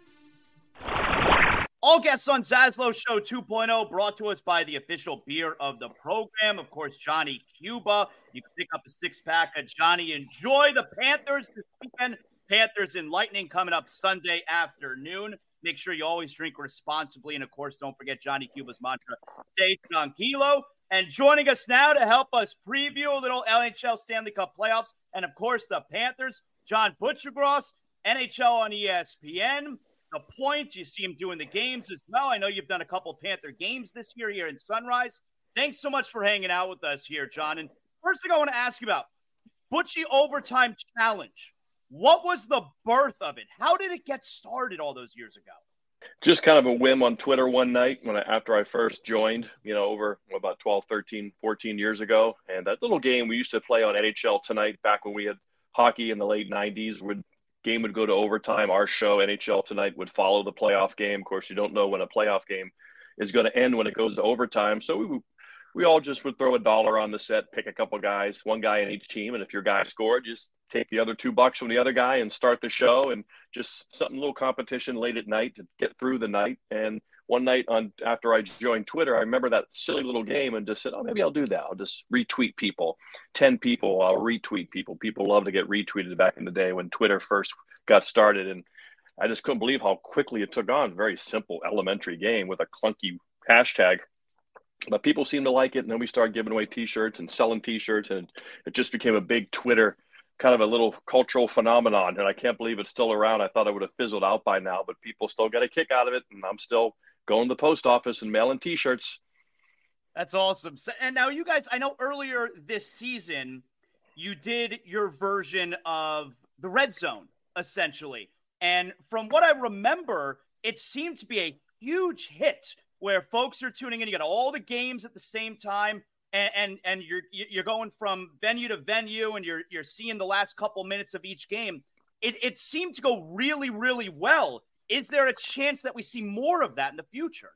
All guests on Zaslow Show 2.0 brought to us by the official beer of the program, of course, Johnny Cuba. You can pick up a six-pack of Johnny. Enjoy the Panthers this weekend. Panthers and Lightning coming up Sunday afternoon. Make sure you always drink responsibly. And, of course, don't forget Johnny Cuba's mantra, stay tranquilo. And joining us now to help us preview a little NHL Stanley Cup playoffs and, of course, the Panthers, John Butchergross, NHL on ESPN. The Point, you see him doing the games as well. I know you've done a couple Panther games this year here in Sunrise. Thanks so much for hanging out with us here, John. And first thing I want to ask you about, Butchie Overtime Challenge. What was the birth of it? How did it get started all those years ago? Just kind of a whim on Twitter one night after I first joined, over about 12, 13, 14 years ago. And that little game we used to play on NHL Tonight back when we had hockey in the late 90s, game would go to overtime. Our show, NHL Tonight, would follow the playoff game. Of course, you don't know when a playoff game is going to end when it goes to overtime. So we all just would throw $1 on the set, pick a couple guys, one guy in each team. And if your guy scored, just take the other $2 from the other guy and start the show. And just something, a little competition late at night to get through the night. And one night after I joined Twitter, I remember that silly little game and just said, oh, maybe I'll do that. I'll just retweet people, 10 people. I'll retweet people. People love to get retweeted back in the day when Twitter first got started. And I just couldn't believe how quickly it took on. Very simple, elementary game with a clunky hashtag. But people seemed to like it. And then we started giving away T-shirts and selling T-shirts. And it just became a big Twitter kind of a little cultural phenomenon. And I can't believe it's still around. I thought it would have fizzled out by now, but people still get a kick out of it. And I'm still going to the post office and mailing T-shirts. That's awesome. So, and now you guys, I know earlier this season, you did your version of the Red Zone, essentially. And from what I remember, it seemed to be a huge hit where folks are tuning in. You got all the games at the same time, and you're going from venue to venue, and you're seeing the last couple minutes of each game. It seemed to go really, really well. Is there a chance that we see more of that in the future?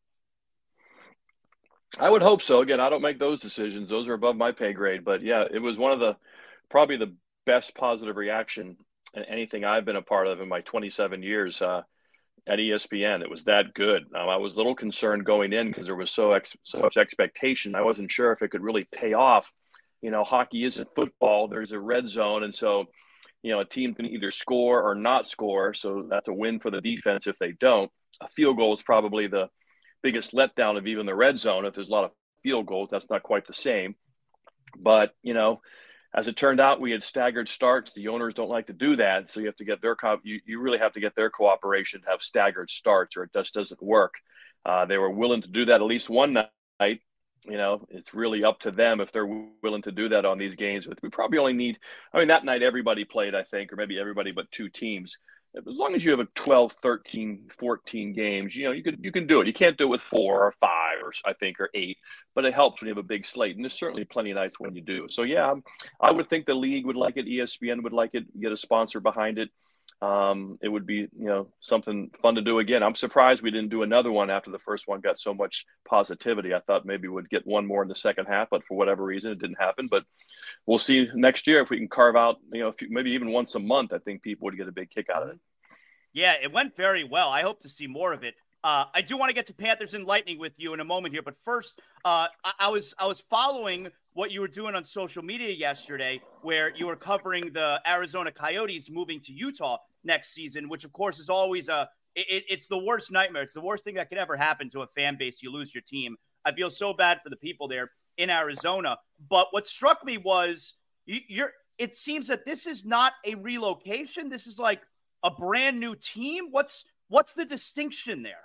I would hope so. Again, I don't make those decisions. Those are above my pay grade. But, yeah, it was one of probably the best positive reaction in anything I've been a part of in my 27 years at ESPN. It was that good. I was a little concerned going in because there was so much expectation. I wasn't sure if it could really pay off. Hockey isn't football. There's a red zone. And so, a team can either score or not score. So that's a win for the defense if they don't. A field goal is probably the biggest letdown of even the red zone. If there's a lot of field goals, that's not quite the same. But, as it turned out, we had staggered starts. The owners don't like to do that. So you have to get you really have to get their cooperation to have staggered starts or it just doesn't work. They were willing to do that at least one night. It's really up to them if they're willing to do that on these games. But we probably only need, that night everybody played, I think, or maybe everybody but two teams. As long as you have a 12, 13, 14 games, you can do it. You can't do it with 4 or 5 or I think or 8, but it helps when you have a big slate. And there's certainly plenty of nights when you do. So yeah, I would think the league would like it. ESPN would like it. Get a sponsor behind it. It would be, something fun to do again. I'm surprised we didn't do another one after the first one got so much positivity. I thought maybe we'd get one more in the second half, but for whatever reason, it didn't happen. But we'll see next year if we can carve out, maybe even once a month. I think people would get a big kick out of it. Yeah, it went very well. I hope to see more of it. I do want to get to Panthers and Lightning with you in a moment here, but first, I was following what you were doing on social media yesterday, where you were covering the Arizona Coyotes moving to Utah next season, which of course is always it's the worst nightmare. It's the worst thing that could ever happen to a fan base. You lose your team. I feel so bad for the people there in Arizona. But what struck me was it seems that this is not a relocation. This is like a brand new team. What's the distinction there?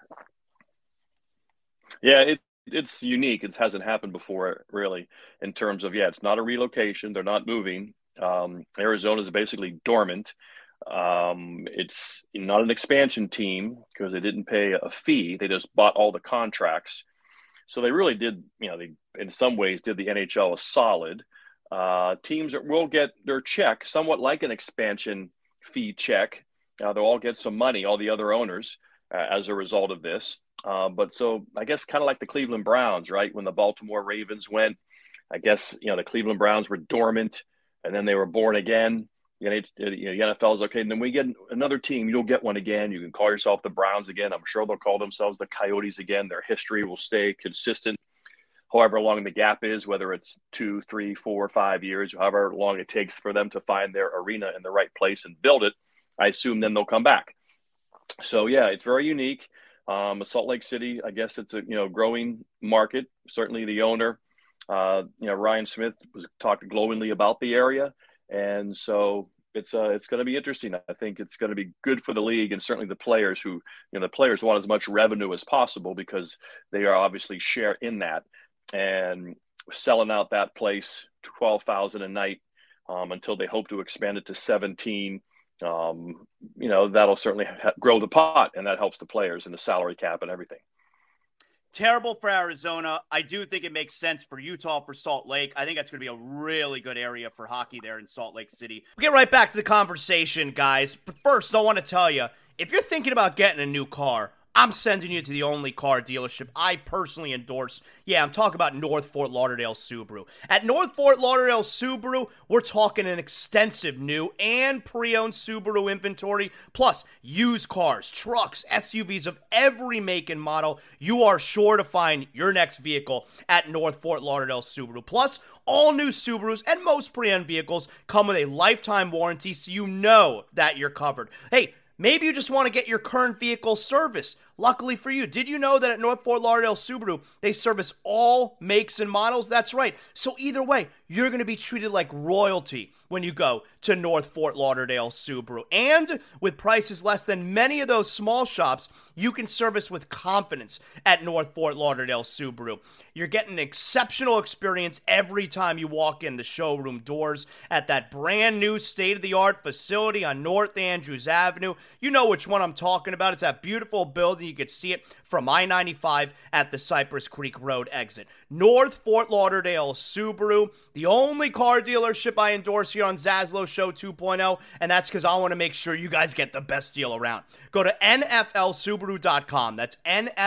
Yeah, it's unique. It hasn't happened before, really, in terms of, it's not a relocation. They're not moving. Arizona is basically dormant. It's not an expansion team because they didn't pay a fee. They just bought all the contracts. So they really did, they in some ways did the NHL a solid. Teams that will get their check, somewhat like an expansion fee check. They'll all get some money, all the other owners, as a result of this. But so I guess kind of like the Cleveland Browns, right? When the Baltimore Ravens went, I guess, the Cleveland Browns were dormant and then they were born again. The NFL is okay. And then we get another team, you'll get one again. You can call yourself the Browns again. I'm sure they'll call themselves the Coyotes again. Their history will stay consistent, however long the gap is, whether it's 2, 3, 4, 5 years, however long it takes for them to find their arena in the right place and build it. I assume then they'll come back. So, yeah, it's very unique. Salt Lake City, I guess it's a growing market. Certainly the owner, Ryan Smith, was talked glowingly about the area. And so it's going to be interesting. I think it's going to be good for the league and certainly the players who, the players want as much revenue as possible because they are obviously share in that, and selling out that place 12,000 a night until they hope to expand it to 17. That'll certainly grow the pot, and that helps the players and the salary cap and everything. Terrible for Arizona. I do think it makes sense for Utah, for Salt Lake. I think that's going to be a really good area for hockey there in Salt Lake City. We'll get right back to the conversation, guys. But first, I want to tell you, if you're thinking about getting a new car, I'm sending you to the only car dealership I personally endorse. Yeah, I'm talking about North Fort Lauderdale Subaru. At North Fort Lauderdale Subaru, we're talking an extensive new and pre-owned Subaru inventory, plus used cars, trucks, SUVs of every make and model. You are sure to find your next vehicle at North Fort Lauderdale Subaru. Plus, all new Subarus and most pre-owned vehicles come with a lifetime warranty, so you know that you're covered. Hey, maybe you just want to get your current vehicle serviced. Luckily for you, did you know that at North Fort Lauderdale Subaru, they service all makes and models? That's right. So either way, you're going to be treated like royalty when you go to North Fort Lauderdale Subaru. And with prices less than many of those small shops, you can service with confidence at North Fort Lauderdale Subaru. You're getting an exceptional experience every time you walk in the showroom doors at that brand new state-of-the-art facility on North Andrews Avenue. You know which one I'm talking about. It's that beautiful building. You could see it from I-95 at the Cypress Creek Road exit. North Fort Lauderdale Subaru, the only car dealership I endorse here on Zaslow Show 2.0, and that's because I want to make sure you guys get the best deal around. Go to nflsubaru.com. That's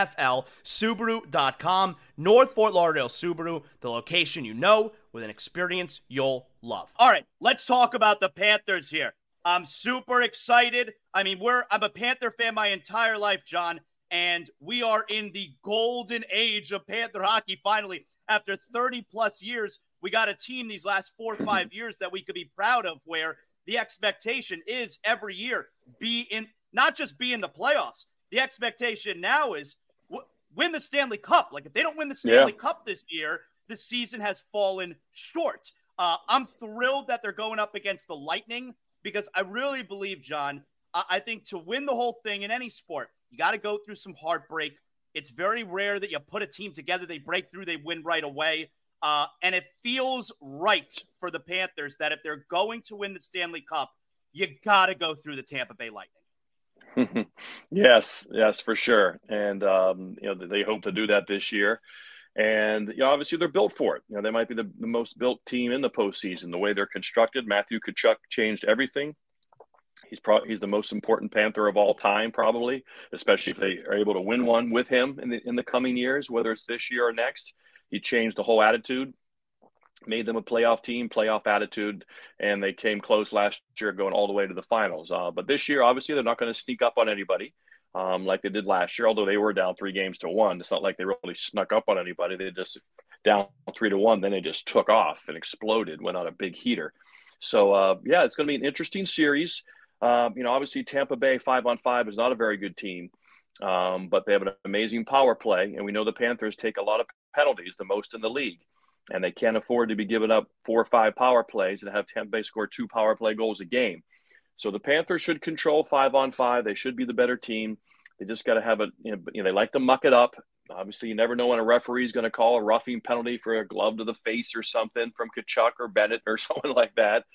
nflsubaru.com. North Fort Lauderdale Subaru, the location you know with an experience you'll love. All right, let's talk about the Panthers here. I'm super excited. I'm a Panther fan my entire life, John, and we are in the golden age of Panther hockey. Finally, after 30-plus years, we got a team these last 4 or 5 years that we could be proud of, where the expectation is every year not just be in the playoffs. The expectation now is win the Stanley Cup. Like, if they don't win the Stanley Cup this year, the season has fallen short. I'm thrilled that they're going up against the Lightning, because I really believe, John, I think to win the whole thing in any sport, you got to go through some heartbreak. It's very rare that you put a team together, they break through, they win right away. And it feels right for the Panthers that if they're going to win the Stanley Cup, you got to go through the Tampa Bay Lightning. Yes, for sure. And, they hope to do that this year. And obviously they're built for it. They might be the most built team in the postseason. The way they're constructed, Matthew Tkachuk changed everything. He's the most important Panther of all time, probably, especially if they are able to win one with him in the coming years, whether it's this year or next. He changed the whole attitude, made them a playoff team, playoff attitude, and they came close last year, going all the way to the finals. But this year, obviously, they're not going to sneak up on anybody. Like they did last year, although they were down 3-1. It's not like they really snuck up on anybody. They just down 3-1. Then they just took off and exploded, went on a big heater. So, it's going to be an interesting series. Obviously Tampa Bay 5-on-5 is not a very good team, but they have an amazing power play. And we know the Panthers take a lot of penalties, the most in the league. And they can't afford to be giving up 4 or 5 power plays and have Tampa Bay score 2 power play goals a game. So the Panthers should control 5-on-5. They should be the better team. They just got to have they like to muck it up. Obviously, you never know when a referee is going to call a roughing penalty for a glove to the face or something from Tkachuk or Bennett or someone like that.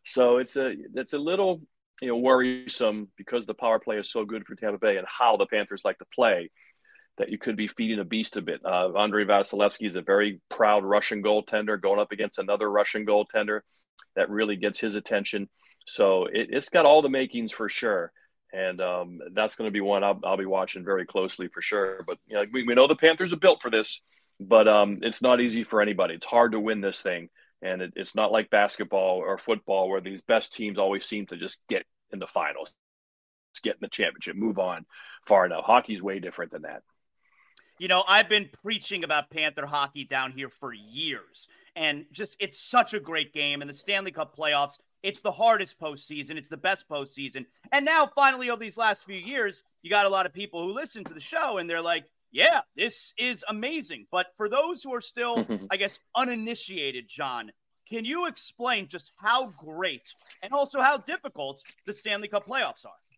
So it's a little worrisome because the power play is so good for Tampa Bay and how the Panthers like to play, that you could be feeding a beast a bit. Andrei Vasilevsky is a very proud Russian goaltender going up against another Russian goaltender that really gets his attention. So it's got all the makings for sure. And that's going to be one I'll be watching very closely for sure. But we know the Panthers are built for this, but it's not easy for anybody. It's hard to win this thing. And it's not like basketball or football where these best teams always seem to just get in the finals, just get in the championship, move on far enough. Hockey's way different than that. I've been preaching about Panther hockey down here for years, and it's such a great game. And the Stanley Cup playoffs, it's the hardest postseason. It's the best postseason. And now, finally, over these last few years, you got a lot of people who listen to the show, and they're like, yeah, this is amazing. But for those who are still, I guess, uninitiated, John, can you explain just how great and also how difficult the Stanley Cup playoffs are?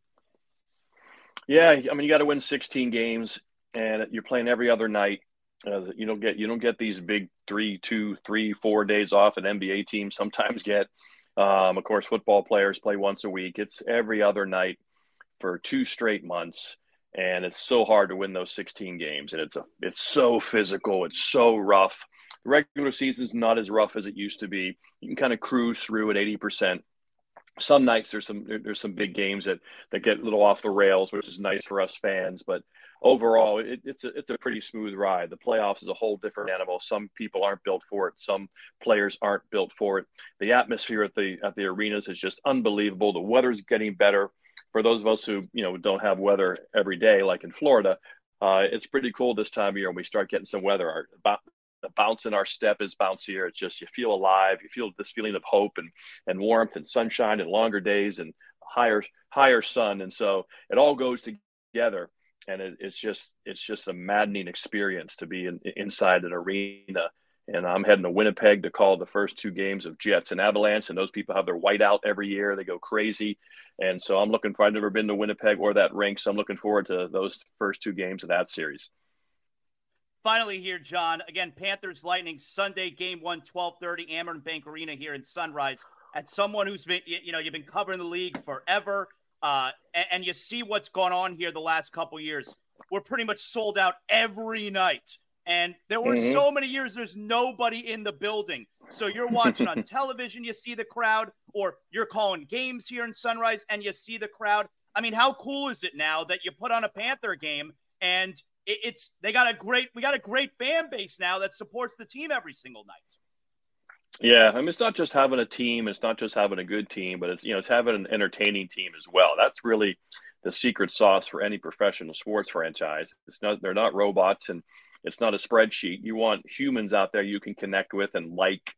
Yeah, I mean, you got to win 16 games. And you're playing every other night. You don't get these big 3, 2, 3, 4 days off. An NBA team sometimes get. Of course, football players play once a week. It's every other night for 2 straight months, and it's so hard to win those 16 games. And it's so physical. It's so rough. The regular season's not as rough as it used to be. You can kind of cruise through at 80%. Some nights there's some big games that get a little off the rails, which is nice for us fans. But overall, it's a pretty smooth ride. The playoffs is a whole different animal. Some people aren't built for it. Some players aren't built for it. The atmosphere at the arenas is just unbelievable. The weather's getting better. For those of us who don't have weather every day, like in Florida, it's pretty cool this time of year when we start getting some weather. The bounce in our step is bouncier. It's just, you feel alive. You feel this feeling of hope and warmth and sunshine and longer days and higher sun. And so it all goes together. And it's just a maddening experience to be inside an arena. And I'm heading to Winnipeg to call the first 2 games of Jets and Avalanche. And those people have their whiteout every year. They go crazy. And so I've never been to Winnipeg or that rink. So I'm looking forward to those first 2 games of that series. Finally here, John, again, Panthers Lightning Sunday, game 1, 12:30, Amerant Bank Arena here in Sunrise. As someone who's been, you've been covering the league forever, and you see what's gone on here the last couple years. We're pretty much sold out every night. And there were so many years there's nobody in the building. So you're watching on television, you see the crowd, or you're calling games here in Sunrise and you see the crowd. I mean, how cool is it now that you put on a Panther game and we got a great fan base now that supports the team every single night. Yeah, I mean, it's not just having a team, it's not just having a good team, but it's having an entertaining team as well. That's really the secret sauce for any professional sports franchise. They're not robots, and it's not a spreadsheet. You want humans out there you can connect with and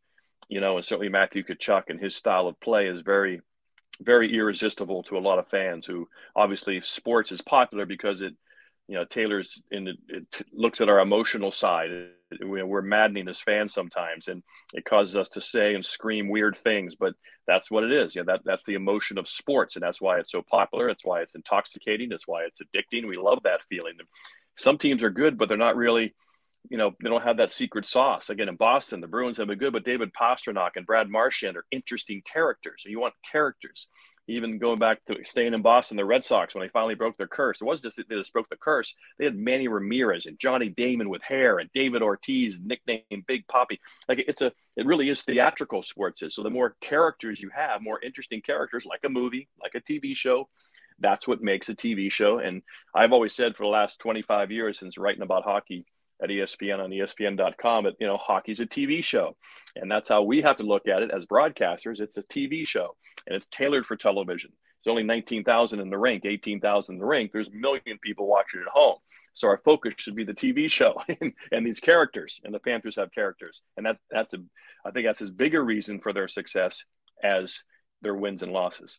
and certainly Matthew Tkachuk and his style of play is very, very irresistible to a lot of fans who obviously sports is popular because it tailors it looks at our emotional side. We're maddening as fans sometimes, and it causes us to say and scream weird things, but that's what it is. That's the emotion of sports, and that's why it's so popular. It's why it's intoxicating. That's why it's addicting. We love that feeling. Some teams are good, but they're not really, they don't have that secret sauce. Again, in Boston, the Bruins have been good, but David Pastrnak and Brad Marchand are interesting characters. So you want characters. Even going back to staying in Boston, the Red Sox, when they finally broke their curse, it wasn't just that they just broke the curse. They had Manny Ramirez and Johnny Damon with hair and David Ortiz, nicknamed Big Papi. It really is theatrical sports is. So the more characters you have, more interesting characters, like a movie, like a TV show, that's what makes a TV show. And I've always said for the last 25 years since writing about hockey at ESPN on ESPN.com, but hockey's a TV show. And that's how we have to look at it as broadcasters. It's a TV show and it's tailored for television. There's only 19,000 in the rink, 18,000 in the rink. There's a million people watching at home. So our focus should be the TV show and these characters, and the Panthers have characters. And I think that's as big a reason for their success as their wins and losses.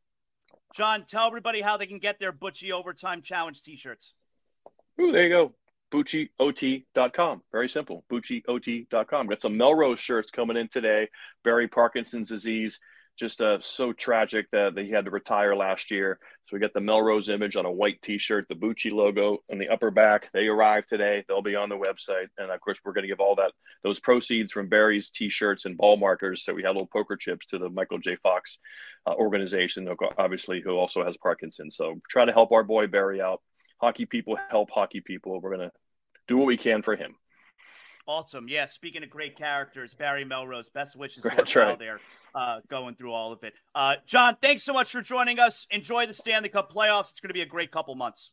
John, tell everybody how they can get their Butchie Overtime Challenge t-shirts. Ooh, there you go. BucciOT.com. Very simple. BucciOT.com. Got some Melrose shirts coming in today. Barry Parkinson's disease. just so tragic that he had to retire last year. So we got the Melrose image on a white T-shirt, the Bucci logo on the upper back. They arrived today. They'll be on the website. And, of course, we're going to give all those proceeds from Barry's T-shirts and ball markers. So we had little poker chips to the Michael J. Fox organization, obviously, who also has Parkinson's. So try to help our boy Barry out. Hockey people help hockey people. We're going to do what we can for him. Awesome. Yeah, speaking of great characters, Barry Melrose, best wishes That's for right. there going through all of it. John, thanks so much for joining us. Enjoy the Stanley Cup playoffs. It's going to be a great couple months.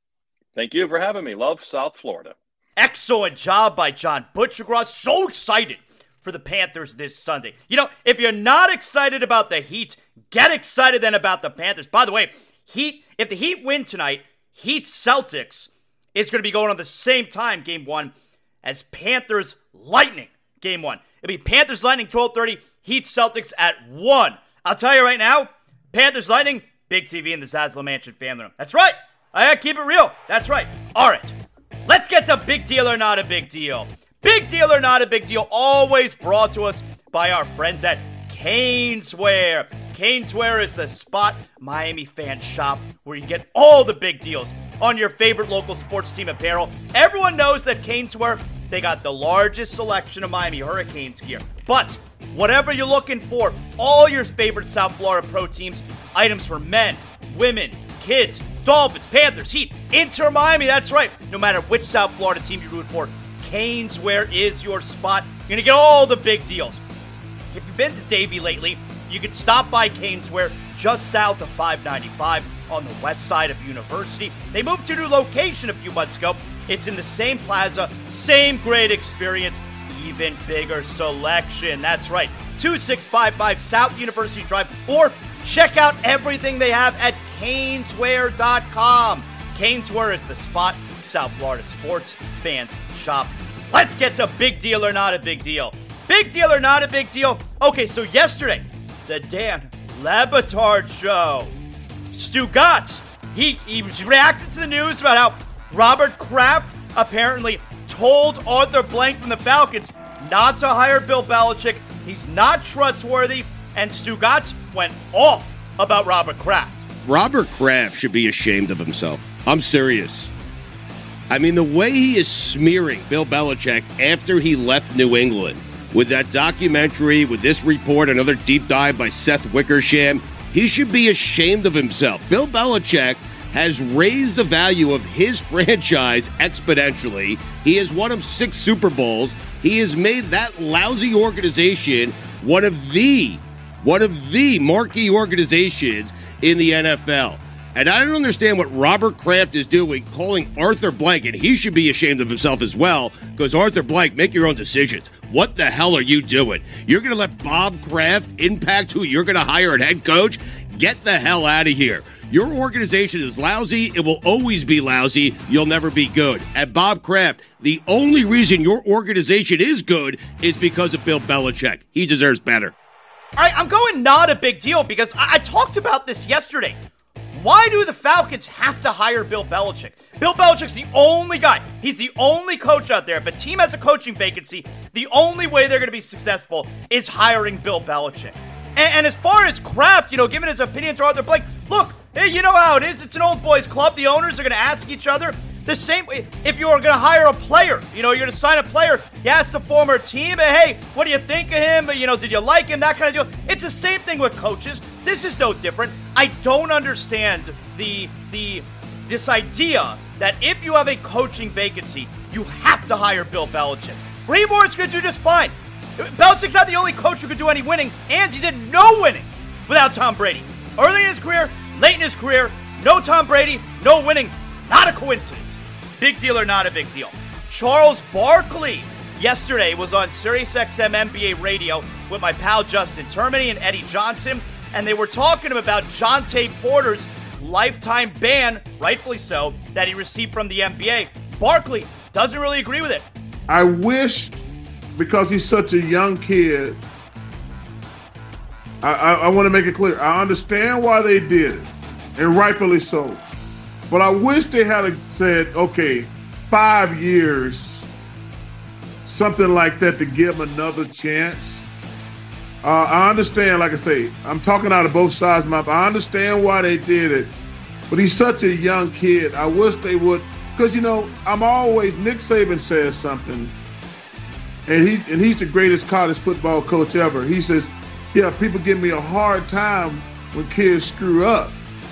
Thank you for having me. Love South Florida. Excellent job by John Butchergross. So excited for the Panthers this Sunday. You know, if you're not excited about the Heat, get excited then about the Panthers. By the way, if the Heat win tonight, Heat Celtics is going to be going on the same time, game one, as Panthers Lightning, game one. It'll be Panthers Lightning 12:30, Heat Celtics at 1. I'll tell you right now, Panthers Lightning, big TV in the Zaslav Mansion family room. That's right. I gotta keep it real. That's right. All right. Let's get to Big Deal or Not a Big Deal. Big Deal or Not a Big Deal, always brought to us by our friends at Caneswear. Caneswear is the spot Miami fan shop where you get all the big deals on your favorite local sports team apparel. Everyone knows that Caneswear, they got the largest selection of Miami Hurricanes gear. But whatever you're looking for, all your favorite South Florida pro teams, items for men, women, kids, Dolphins, Panthers, Heat, Inter Miami, that's right. No matter which South Florida team you root for, Caneswear is your spot. You're going to get all the big deals. If you've been to Davie lately, you can stop by Caneswear just south of 595 on the west side of University. They moved to a new location a few months ago. It's in the same plaza, same great experience, even bigger selection. That's right, 2655 South University Drive, or check out everything they have at Caneswear.com. Caneswear is the spot South Florida sports fans shop. Let's get to Big Deal or Not a Big Deal. Big Deal or Not a Big Deal? Okay, so yesterday, the Dan Le Batard show. Stugotz, he reacted to the news about how Robert Kraft apparently told Arthur Blank from the Falcons not to hire Bill Belichick. He's not trustworthy, and Stugotz went off about Robert Kraft. Robert Kraft should be ashamed of himself. I'm serious. I mean, the way he is smearing Bill Belichick after he left New England, with that documentary, with this report, another deep dive by Seth Wickersham, he should be ashamed of himself. Bill Belichick has raised the value of his franchise exponentially. He has won him 6 Super Bowls. He has made that lousy organization one of the marquee organizations in the NFL. And I don't understand what Robert Kraft is doing, calling Arthur Blank, and he should be ashamed of himself as well, because Arthur Blank, make your own decisions. What the hell are you doing? You're going to let Bob Kraft impact who you're going to hire at head coach? Get the hell out of here. Your organization is lousy. It will always be lousy. You'll never be good. And Bob Kraft, the only reason your organization is good is because of Bill Belichick. He deserves better. All right, I'm going not a big deal because I talked about this yesterday. Why do the Falcons have to hire Bill Belichick? Bill Belichick's the only guy. He's the only coach out there. If a team has a coaching vacancy, the only way they're going to be successful is hiring Bill Belichick. And as far as Kraft, giving his opinion to Arthur Blank, look, hey, you know how it is. It's an old boys club. The owners are going to ask each other the same way. If you are going to hire a player, you're going to sign a player, you ask the former team, hey, what do you think of him? Did you like him? That kind of deal. It's the same thing with coaches. This is no different. I don't understand this idea that if you have a coaching vacancy, you have to hire Bill Belichick. Ray Moore's going to do just fine. Belichick's not the only coach who could do any winning, and he did no winning without Tom Brady. Early in his career, late in his career, no Tom Brady, no winning. Not a coincidence. Big deal or not a big deal. Charles Barkley yesterday was on SiriusXM NBA radio with my pal Justin Termini and Eddie Johnson, and they were talking about Jontay Porter's lifetime ban, rightfully so, that he received from the NBA. Barkley doesn't really agree with it. I wish, because he's such a young kid, I want to make it clear. I understand why they did it, and rightfully so. But I wish they had said, okay, 5 years, something like that, to give him another chance. I understand, like I say, I'm talking out of both sides of my mouth. I understand why they did it, but he's such a young kid. I wish they would, because, Nick Saban says something, and he's the greatest college football coach ever. He says, yeah, people give me a hard time when kids screw up,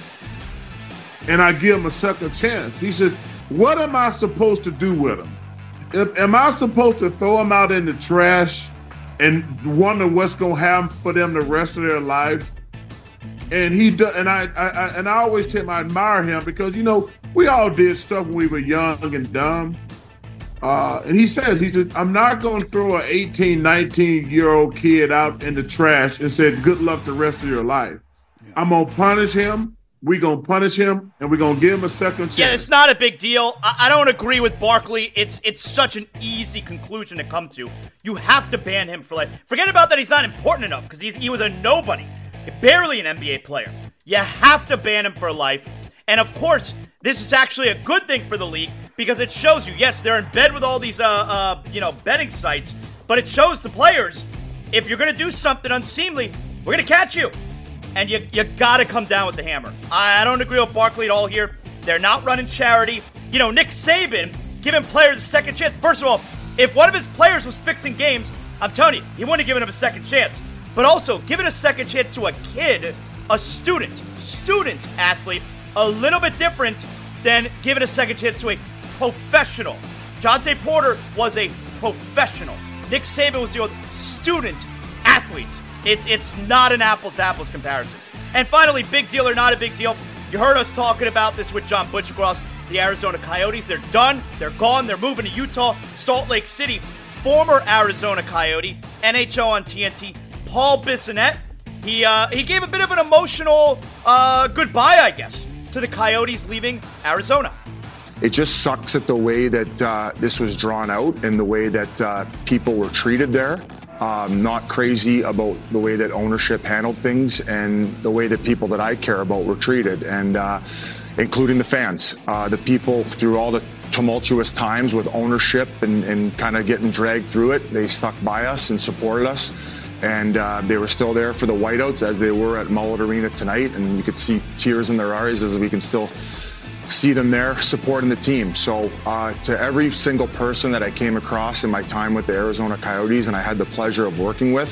and I give them a second chance. He says, what am I supposed to do with them? Am I supposed to throw them out in the trash and wonder what's going to happen for them the rest of their life? And he does, and I always tell him I admire him because, we all did stuff when we were young and dumb. And he says, I'm not going to throw an 18, 19-year-old kid out in the trash and say, good luck the rest of your life. Yeah. I'm going to punish him. We're going to punish him, and we're going to give him a second chance. Yeah, it's not a big deal. I don't agree with Barkley. It's such an easy conclusion to come to. You have to ban him for life. Forget about that he's not important enough because he was a nobody, barely an NBA player. You have to ban him for life. And, of course, this is actually a good thing for the league because it shows you, yes, they're in bed with all these, betting sites, but it shows the players, if you're going to do something unseemly, we're going to catch you. And you got to come down with the hammer. I don't agree with Barkley at all here. They're not running charity. Nick Saban giving players a second chance. First of all, if one of his players was fixing games, I'm telling you, he wouldn't have given him a second chance. But also, giving a second chance to a kid, a student athlete, a little bit different than giving a second chance to a professional. Jonte Porter was a professional. Nick Saban was the student athlete. It's not an apples-to-apples comparison. And finally, big deal or not a big deal, you heard us talking about this with John Butchercross, the Arizona Coyotes. They're done. They're gone. They're moving to Utah, Salt Lake City. Former Arizona Coyote, NHL on TNT, Paul Bissonnette. He gave a bit of an emotional goodbye, I guess, to the Coyotes leaving Arizona. It just sucks at the way that this was drawn out and the way that people were treated there. Not crazy about the way that ownership handled things and the way that people that I care about were treated, and including the fans. The people, through all the tumultuous times with ownership and kind of getting dragged through it, they stuck by us and supported us. And they were still there for the whiteouts as they were at Mullet Arena tonight. And you could see tears in their eyes as we can still see them there supporting the team. So to every single person that I came across in my time with the Arizona Coyotes and I had the pleasure of working with,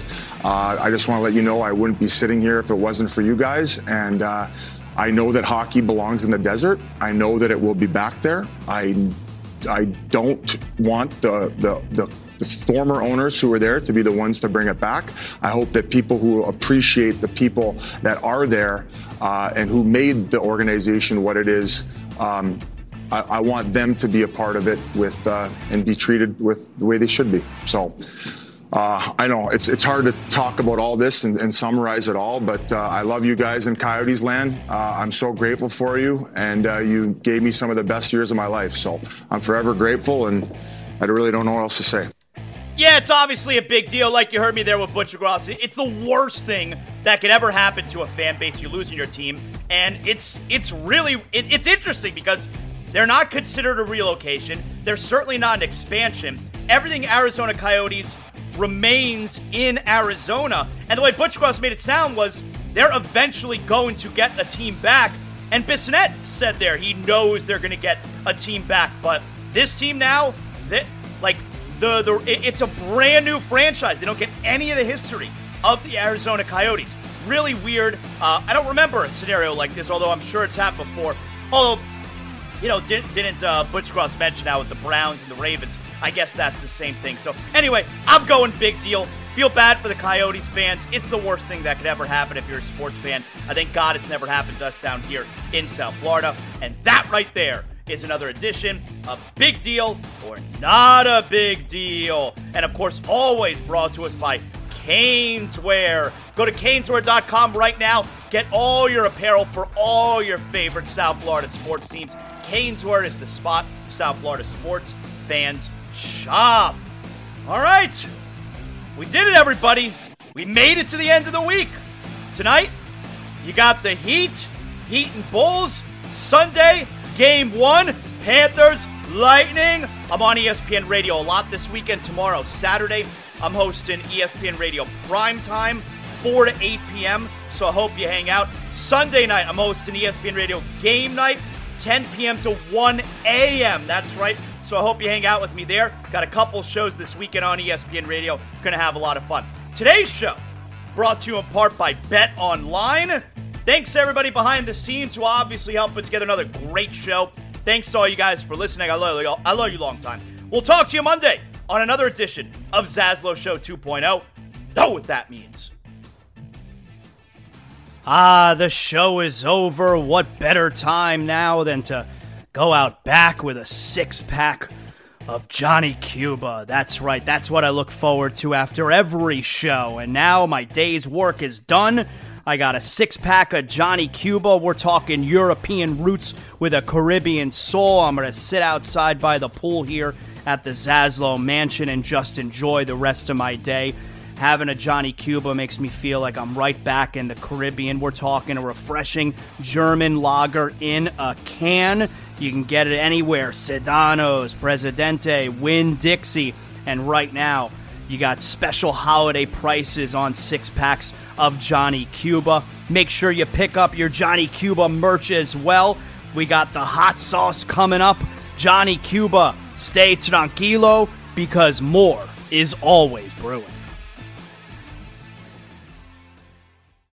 I just want to let you know I wouldn't be sitting here if it wasn't for you guys. And I know that hockey belongs in the desert. I know that it will be back there. I don't want the former owners who were there to be the ones to bring it back. I hope that people who appreciate the people that are there and who made the organization what it is, I want them to be a part of it with and be treated with the way they should be. So I know it's hard to talk about all this and summarize it all, but I love you guys in Coyotes land. I'm so grateful for you, and you gave me some of the best years of my life. So I'm forever grateful, and I really don't know what else to say. Yeah, it's obviously a big deal. Like you heard me there with Butchercross. It's the worst thing that could ever happen to a fan base. You're losing your team. And it's really interesting because they're not considered a relocation. They're certainly not an expansion. Everything Arizona Coyotes remains in Arizona. And the way Butchercross made it sound was they're eventually going to get a team back. And Bissonnette said there he knows they're going to get a team back. But this team now, it's a brand new franchise. They don't get any of the history of the Arizona Coyotes. Really weird. I don't remember a scenario like this, although I'm sure it's happened before. Although, didn't Butchercross mention now with the Browns and the Ravens? I guess that's the same thing. So anyway, I'm going big deal. Feel bad for the Coyotes fans. It's the worst thing that could ever happen if you're a sports fan. I thank God it's never happened to us down here in South Florida. And that right there is another edition of Big Deal or Not a Big Deal. And of course, always brought to us by Caneswear. Go to Caneswear.com right now. Get all your apparel for all your favorite South Florida sports teams. Caneswear is the spot South Florida sports fans shop. All right. We did it, everybody. We made it to the end of the week. Tonight, you got the Heat and Bulls. Sunday, Game 1, Panthers Lightning. I'm on ESPN Radio a lot this weekend. Tomorrow, Saturday, I'm hosting ESPN Radio Primetime, 4 to 8 p.m., so I hope you hang out. Sunday night, I'm hosting ESPN Radio Game Night, 10 p.m. to 1 a.m. That's right. So I hope you hang out with me there. Got a couple shows this weekend on ESPN Radio. Gonna have a lot of fun. Today's show brought to you in part by Bet Online. Thanks to everybody behind the scenes who obviously helped put together another great show. Thanks to all you guys for listening. I love you long time. We'll talk to you Monday on another edition of Zaslow Show 2.0. Know what that means. The show is over. What better time now than to go out back with a six-pack of Johnny Cuba. That's right. That's what I look forward to after every show. And now my day's work is done. I got a six-pack of Johnny Cuba. We're talking European roots with a Caribbean soul. I'm going to sit outside by the pool here at the Zaslow Mansion and just enjoy the rest of my day. Having a Johnny Cuba makes me feel like I'm right back in the Caribbean. We're talking a refreshing German lager in a can. You can get it anywhere. Sedanos, Presidente, Winn-Dixie. And right now, you got special holiday prices on six-packs of Johnny Cuba. Make sure you pick up your Johnny Cuba merch as well. We got the hot sauce coming up. Johnny Cuba, stay tranquilo because more is always brewing.